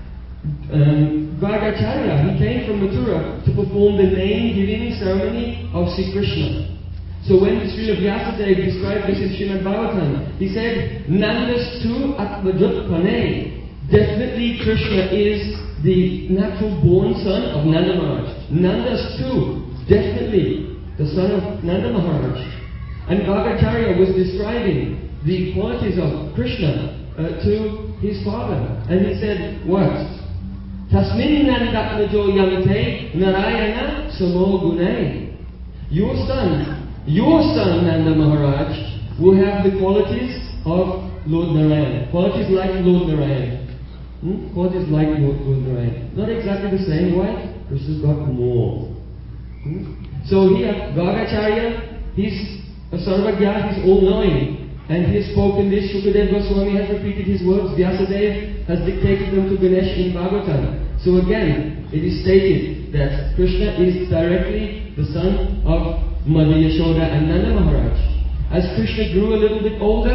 um, Vargacharya, he came from Mathura to perform the name-giving ceremony of Sri Krishna. So when Srila Vyasadeva described this in Srimad Bhagavatam, he said, Nandastu Atmajat Pane. Definitely Krishna is the natural born son of Nanda Maharaj. Nandastu, definitely the son of Nanda Maharaj. And Gargacharya was describing the qualities of Krishna uh, to his father. And he said, what? Tasmin Nandatmajo Yamate Narayana Samo Gunai. Your son, your son Nanda Maharaj will have the qualities of Lord Narayan. Qualities like Lord Narayan. Hmm? Qualities like Lord, Lord Narayan. Not exactly the same. Why? Krishna's got more. Hmm? So here, Gargacharya, he's a Sarvagya, he's all-knowing. And he has spoken this. Shukadeva Goswami has repeated his words. Vyasadeva has dictated them to Ganesh in Bhagavatam. So again, it is stated that Krishna is directly the son of Mother Yashoda and Nanda Maharaj. As Krishna grew a little bit older,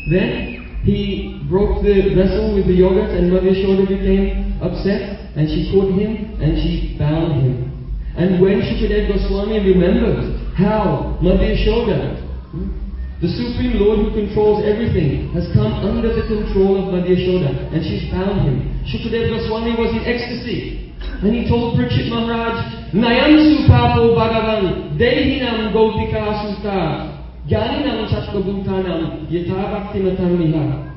then he broke the vessel with the yogurt and Mother Yashoda became upset and she caught him and she bound him. And when Shukadeva Goswami remembered how Mother Yashoda, the Supreme Lord who controls everything, has come under the control of Mother Yashoda and she's bound him, Shukadeva Goswami was in ecstasy. And he told Parikshit Maharaj, Nayam Supapo Bhagavan, Dehinam Gopika Sutta, Jnaninam Sattva-bhutanam, Yatha Bhakti-matam Niha.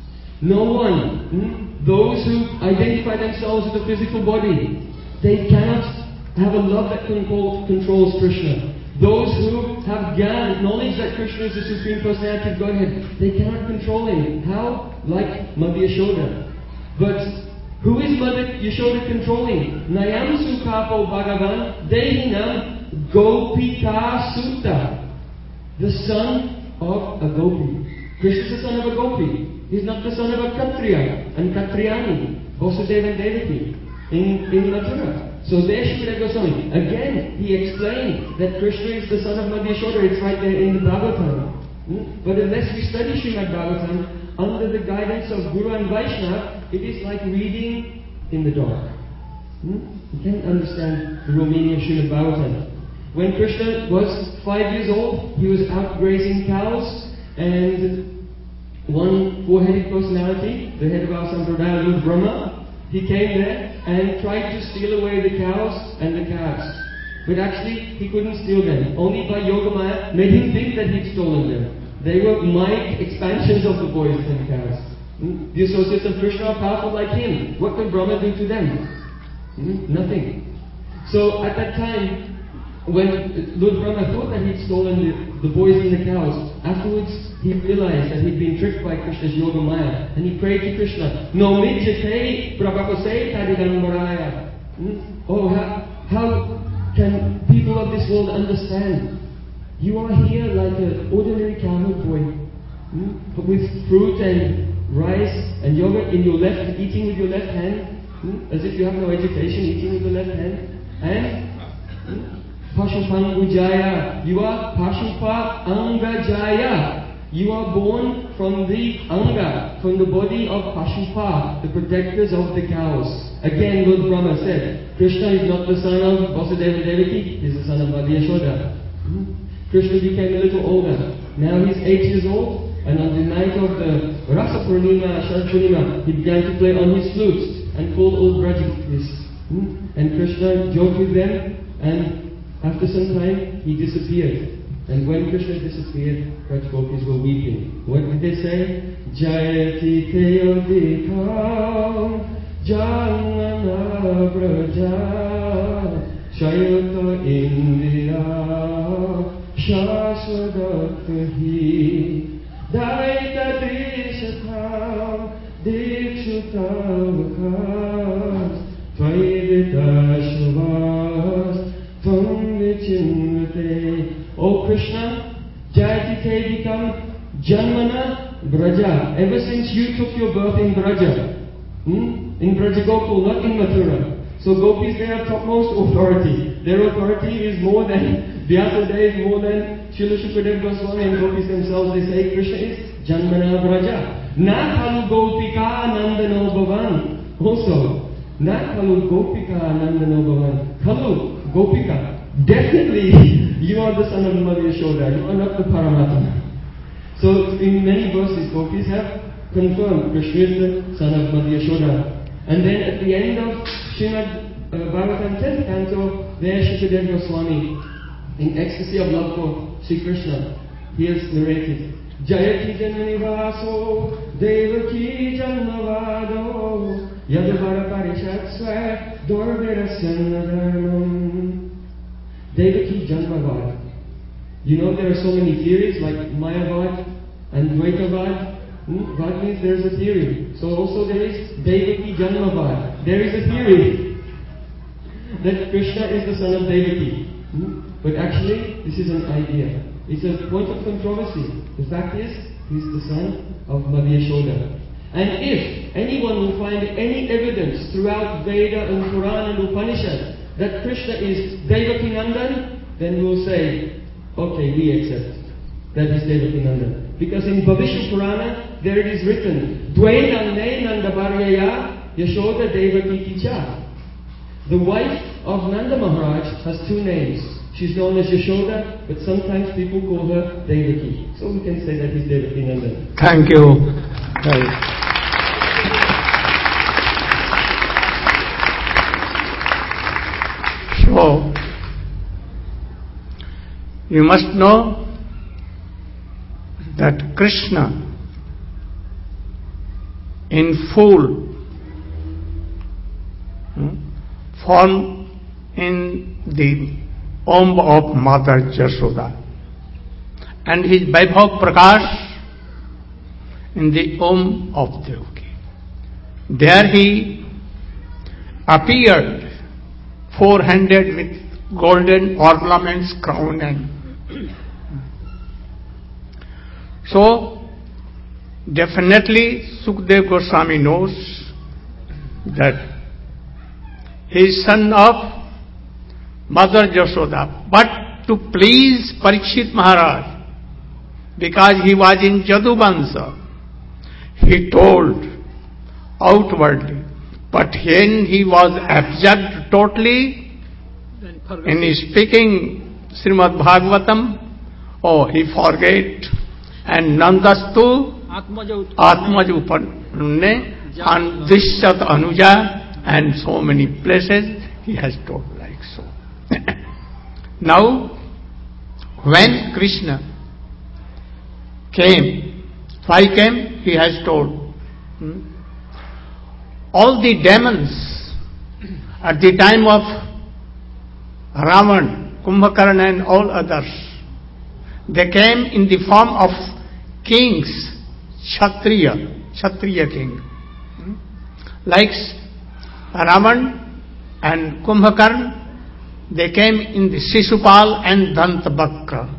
No one, hmm, those who identify themselves with the physical body, they cannot have a love that control, controls Krishna. Those who have gyan, knowledge that Krishna is the Supreme Personality of Godhead, they cannot control him. How? Like Mother Yashoda. But who is Mother Yashoda controlling? Nayam Sukapo Bhagavan Dehinam Gopika Sutta. The son of a gopi. Krishna is the son of a gopi. He's not the son of a Kshatriya and Kshatriyani, Vasudeva and Devaki in, in Mathura. So there Shukadeva Goswami, again he explained that Krishna is the son of Mother Yashoda. It's right there in the Bhagavatam. Hmm? But unless we study Srimad Bhagavatam under the guidance of Guru and Vaishnava, it is like reading in the dark. Hmm? You can't understand the real meaning of Srimad Bhagavatam. When Krishna was five years old, he was out grazing cows, and one four-headed personality, the head of our Sampradaya, Lord Brahma, he came there and tried to steal away the cows and the calves. But actually, he couldn't steal them. Only by Yogamaya made him think that he'd stolen them. They were mic expansions of the boys and cows. Hmm? The associates of Krishna are powerful like him. What could Brahma do to them? Hmm? Nothing. So at that time, when Lord Brahma thought that he'd stolen the, the boys and the cows, afterwards he realized that he'd been tricked by Krishna's Yoga Maya, and he prayed to Krishna, No mijjate prabhakose tadidambaraya. Oh, how, how can people of this world understand? You are here like an ordinary cowherd boy, hmm? with fruit and rice and yogurt in your left, eating with your left hand, hmm? as if you have no education, eating with the left hand, and hmm? Pashupang Ujaya. You are Pashupa Anga Jaya. You are born from the Anga, from the body of Pashupa, the protectors of the cows. Again, Lord Brahma said, Krishna is not the son of Vasudeva and Devaki, he is the son of Mother Yashoda. Hmm? Krishna became a little older. Now he's eight years old, and on the night of the Rasa Purnima, Sharad Purnima, he began to play on his flute and called all Brajgopis. Hmm? And Krishna joked with them, and after some time, he disappeared. And when Krishna disappeared, Brajgopis were weeping. What did they say? Jayati Teyodikam Janana Braja Shayata Indira Shaswadakhi Daita Dishatam Dikshutavakas Tvaidita Shuvas Tvam Vichimvate. O Krishna, Jayati Te become Janmana Braja. Ever since you took your birth in Braja, hmm? in Brajagopal, not in Mathura. So gopis, they have topmost authority. Their authority is more than Vyasadeva, more than Srila Shukadeva Goswami and gopis themselves. They say Krishna is Janmana Braja. Na kalu gopika nandano bhavan. Also, na kalu gopika nandano bhavan. Kalu, gopika. definitely you are the son of Mother Yashoda, you are not the Paramatma. So in many verses, gopis have confirmed Krishna is the son of Mother Yashoda. And then at the end of Srimad uh, Bhagavatam tenth canto, there Shukadeva Goswami, in ecstasy of love for Sri Krishna, he has narrated, Jayati Jananivaso Devaki Janmavado Yadavara Parishatsva Dorvirasyanadharmam. Devaki Janmavad. You know there are so many theories like Mayavad and Dvaitavad. Hmm? Vad means there is a theory. So also there is Devaki Janmavad. There is a theory that Krishna is the son of Devaki. Hmm? But actually this is an idea. It's a point of controversy. The fact is, he's the son of Mother Yashoda. And if anyone will find any evidence throughout Veda and Purana and Upanishad that Krishna is Devaki Nandan, then we'll say, okay, we accept that is Devaki Nandan. Because in Bhavishya Purana, there it is written, Dve Nande Nandabaryaya Yashoda Devaki Kicha. The wife of Nanda Maharaj has two names. She's known as Yashoda, but sometimes people call her Devaki. So we can say that he's Devaki Nandan. Thank you. Right. So, you must know that Krishna in full hmm, form in the Om of Mother Yashoda, and his Vaibhav Prakash in the Om of Devaki. There he appeared four-handed with golden ornaments, crown and so definitely Sukadeva Goswami knows that he is son of Mother Yashoda, but to please Parikshit Maharaj, because he was in Jaduvansa, he told outwardly, but when he was absorbed totally in speaking Srimad Bhagavatam, oh, he forget, and Nandastu Atmaju Upanne and Dishyat Anuja, and so many places he has told like so. Now, when Krishna came, why came? He has told. Hmm? All the demons at the time of Ravan, Kumbhakarna and all others, they came in the form of kings, Kshatriya, Kshatriya king. Hmm? Like Ravan and Kumbhakarna, they came in the Shishupal and Dantavakra.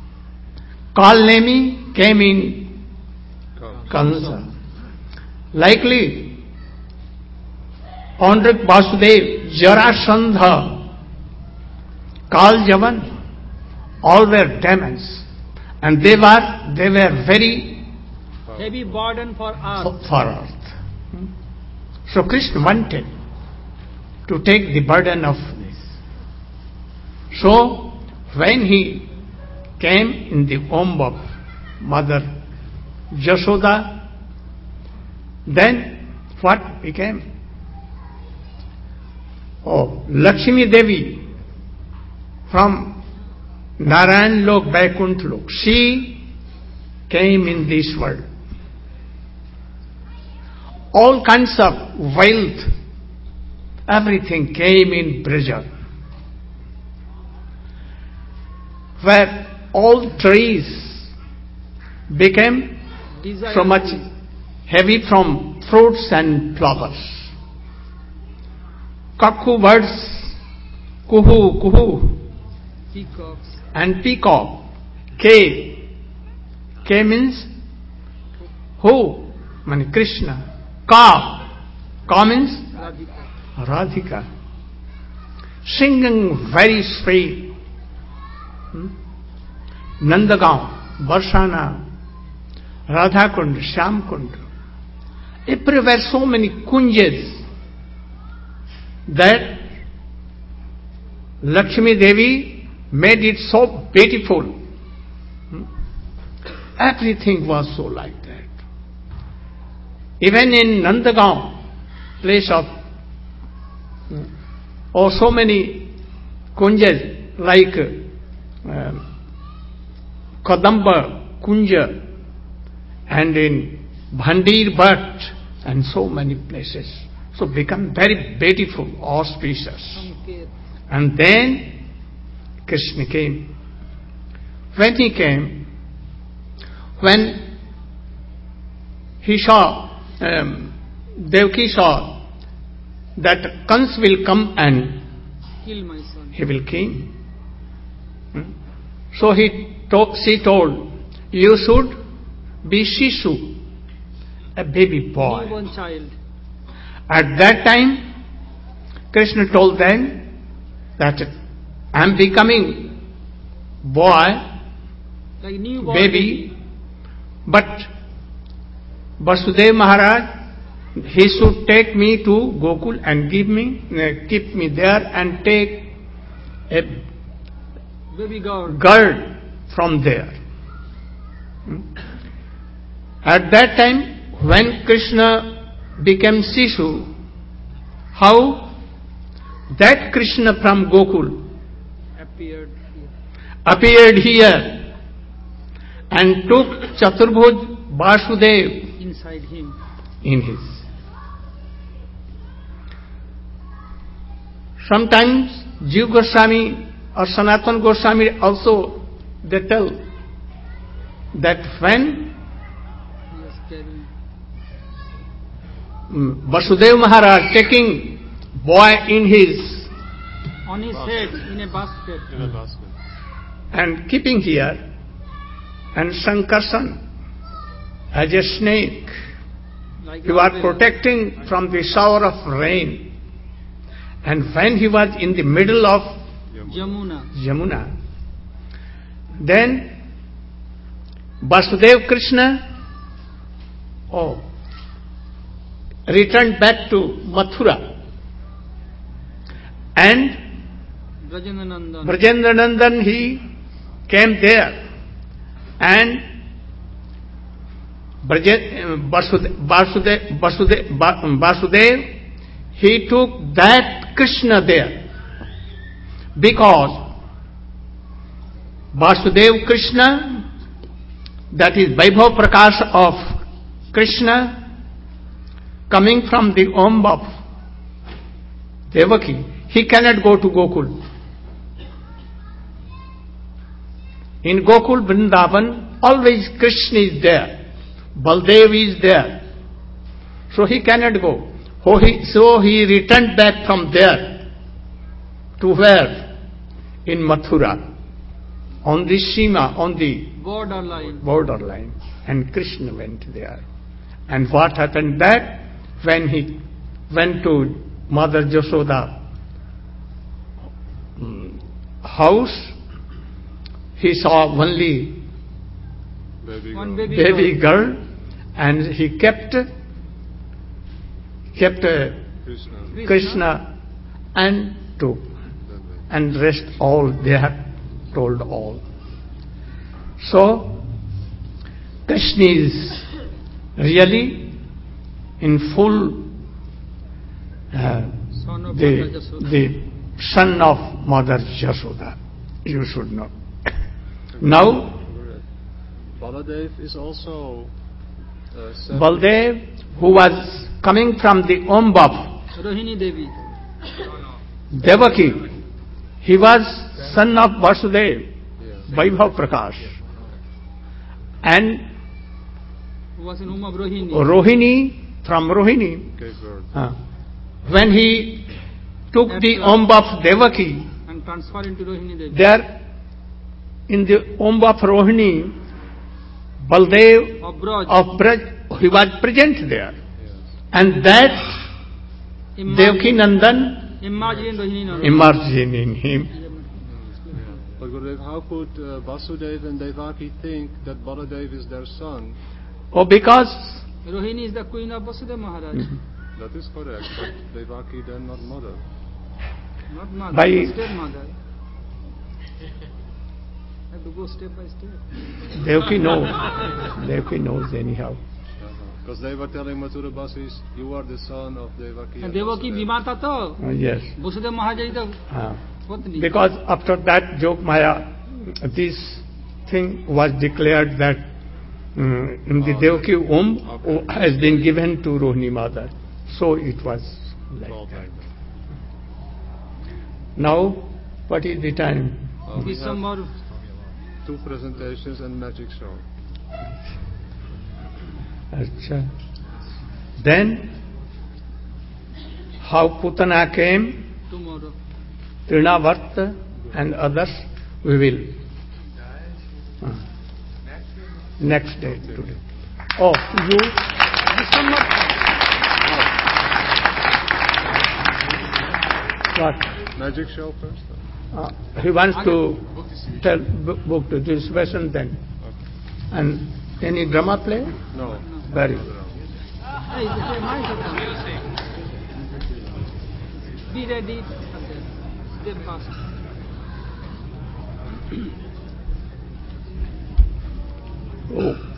Kalnemi came in Kansa. Likely, Pandrik Vasudev, Jarasandha, Kaljavan, all were demons, and they were they were very heavy burden for earth. For, for earth. So Krishna wanted to take the burden of this. So when he came in the womb of Mother Yashoda, then what became? Oh, Lakshmi Devi from Narayan Lok, Vaikuntha Lok, she came in this world. All kinds of wealth, everything came in Braja, where all trees became Desire so much heavy from fruits and flowers. Kakku birds, kuhu, kuhu, peacocks, and peacock. K. K means who? Mani Krishna. Ka. Ka means Radhika. Radhika. Singing very sweet. Hmm? Nandagaon, Barsana, Radhakund, Shyamkund. Everywhere so many kunjas that Lakshmi Devi made it so beautiful. Hmm? Everything was so like that. Even in Nandagaon, place of or so many kunjas like uh, Kadamba Kunja and in Bhandir Bhatt and so many places. So become very beautiful, auspicious. And then Krishna came. When he came, when he saw, um, Devaki saw that Kans will come and Kill my son. he will kill. Hmm? So he to- she told, you should be Shishu, a baby boy. Newborn child. At that time, Krishna told them that I am becoming boy, Like newborn baby, but Vasudeva Maharaj, he should take me to Gokul and give me, uh, keep me there and take a Baby girl. girl from there. Hmm? At that time, when Krishna became Shishu, how that Krishna from Gokul Appeared here. appeared here and took Chaturbhuj Vasudev Inside him. in his. Sometimes Jiva Goswami or Sanatana Goswami also, they tell that when He was carrying. mm, Vasudeva Maharaj taking boy in his On his head in a basket. In a basket. and keeping here, and Sankarsan as a snake, Like he was umbrella. protecting from the shower of rain. And when he was in the middle of Jamuna. Yamuna, then Vasudev Krishna oh, returned back to Mathura, and Brajendra Nandan. Brajendra Nandan, he came there, and Braje- Vasudev, Vasudev, Vasudev, Vasudev, he took that Krishna there, because Vasudev Krishna, that is Vaibhav Prakash of Krishna, coming from the womb of Devaki, he cannot go to Gokul. In Gokul Vrindavan, always Krishna is there, Baldev is there, so he cannot go. So he, so he returned back from there to where? In Mathura, on the Sima, on the Borderline. borderline, and Krishna went there. And what happened that when he went to Mother Jashoda mm, house, he saw only Baby One girl. baby, baby girl. girl, and he kept kept uh, Krishna. Krishna and took, That way. and rest all they have told all. So Krishna is really in full uh, Son of Mother the, Jasoda. the son of Mother Jashoda. You should know. Now Baladev is also uh, seven. Baldev, who was coming from the womb of Rohini Devi. Devaki, he was son of Vasudev, Yeah. Vaibhav Prakash. And Who was in womb of Rohini. Rohini, from Rohini, Gave birth. uh, when he took the womb of Devaki, And transferred into Rohini Devi. there in the womb of Rohini, Baldev Of Braj. of Braj, he was present there. Yes. And that Devaki Nandan Imagine Rohini Nandan. emerged in him. But Gurudev, how could uh, Vasudev and Devaki think that Baladev is their son? Oh, because Rohini is the queen of Vasudeva Maharaj. That is correct, but Devaki then not mother. Not mother. By- Step mother. have to go step by step. Devaki knows. Devaki knows anyhow. Because they were telling Mathura Basis, you are the son of Devaki. and Devaki Vasudeva. বিমাতা তো Uh, yes. Vasudev মহারাজ তো Uh, পত্নী because after that Jog Maya, this thing was declared that um, in the Oh, Devaki womb okay. has been given to Rohini mother. So it was like Well, that. like that. Now, what is the time? Uh, we have December two presentations and magic show. Acha. Then, how Putana came, tomorrow Trinavarta and others, we will. Uh, next day, today. Oh, you, December what? Magic show first? Uh, he wants to tell book, book to this person then. Okay. And any drama play? No. Very No good. drama. এই যে mike be ready step fast Oh.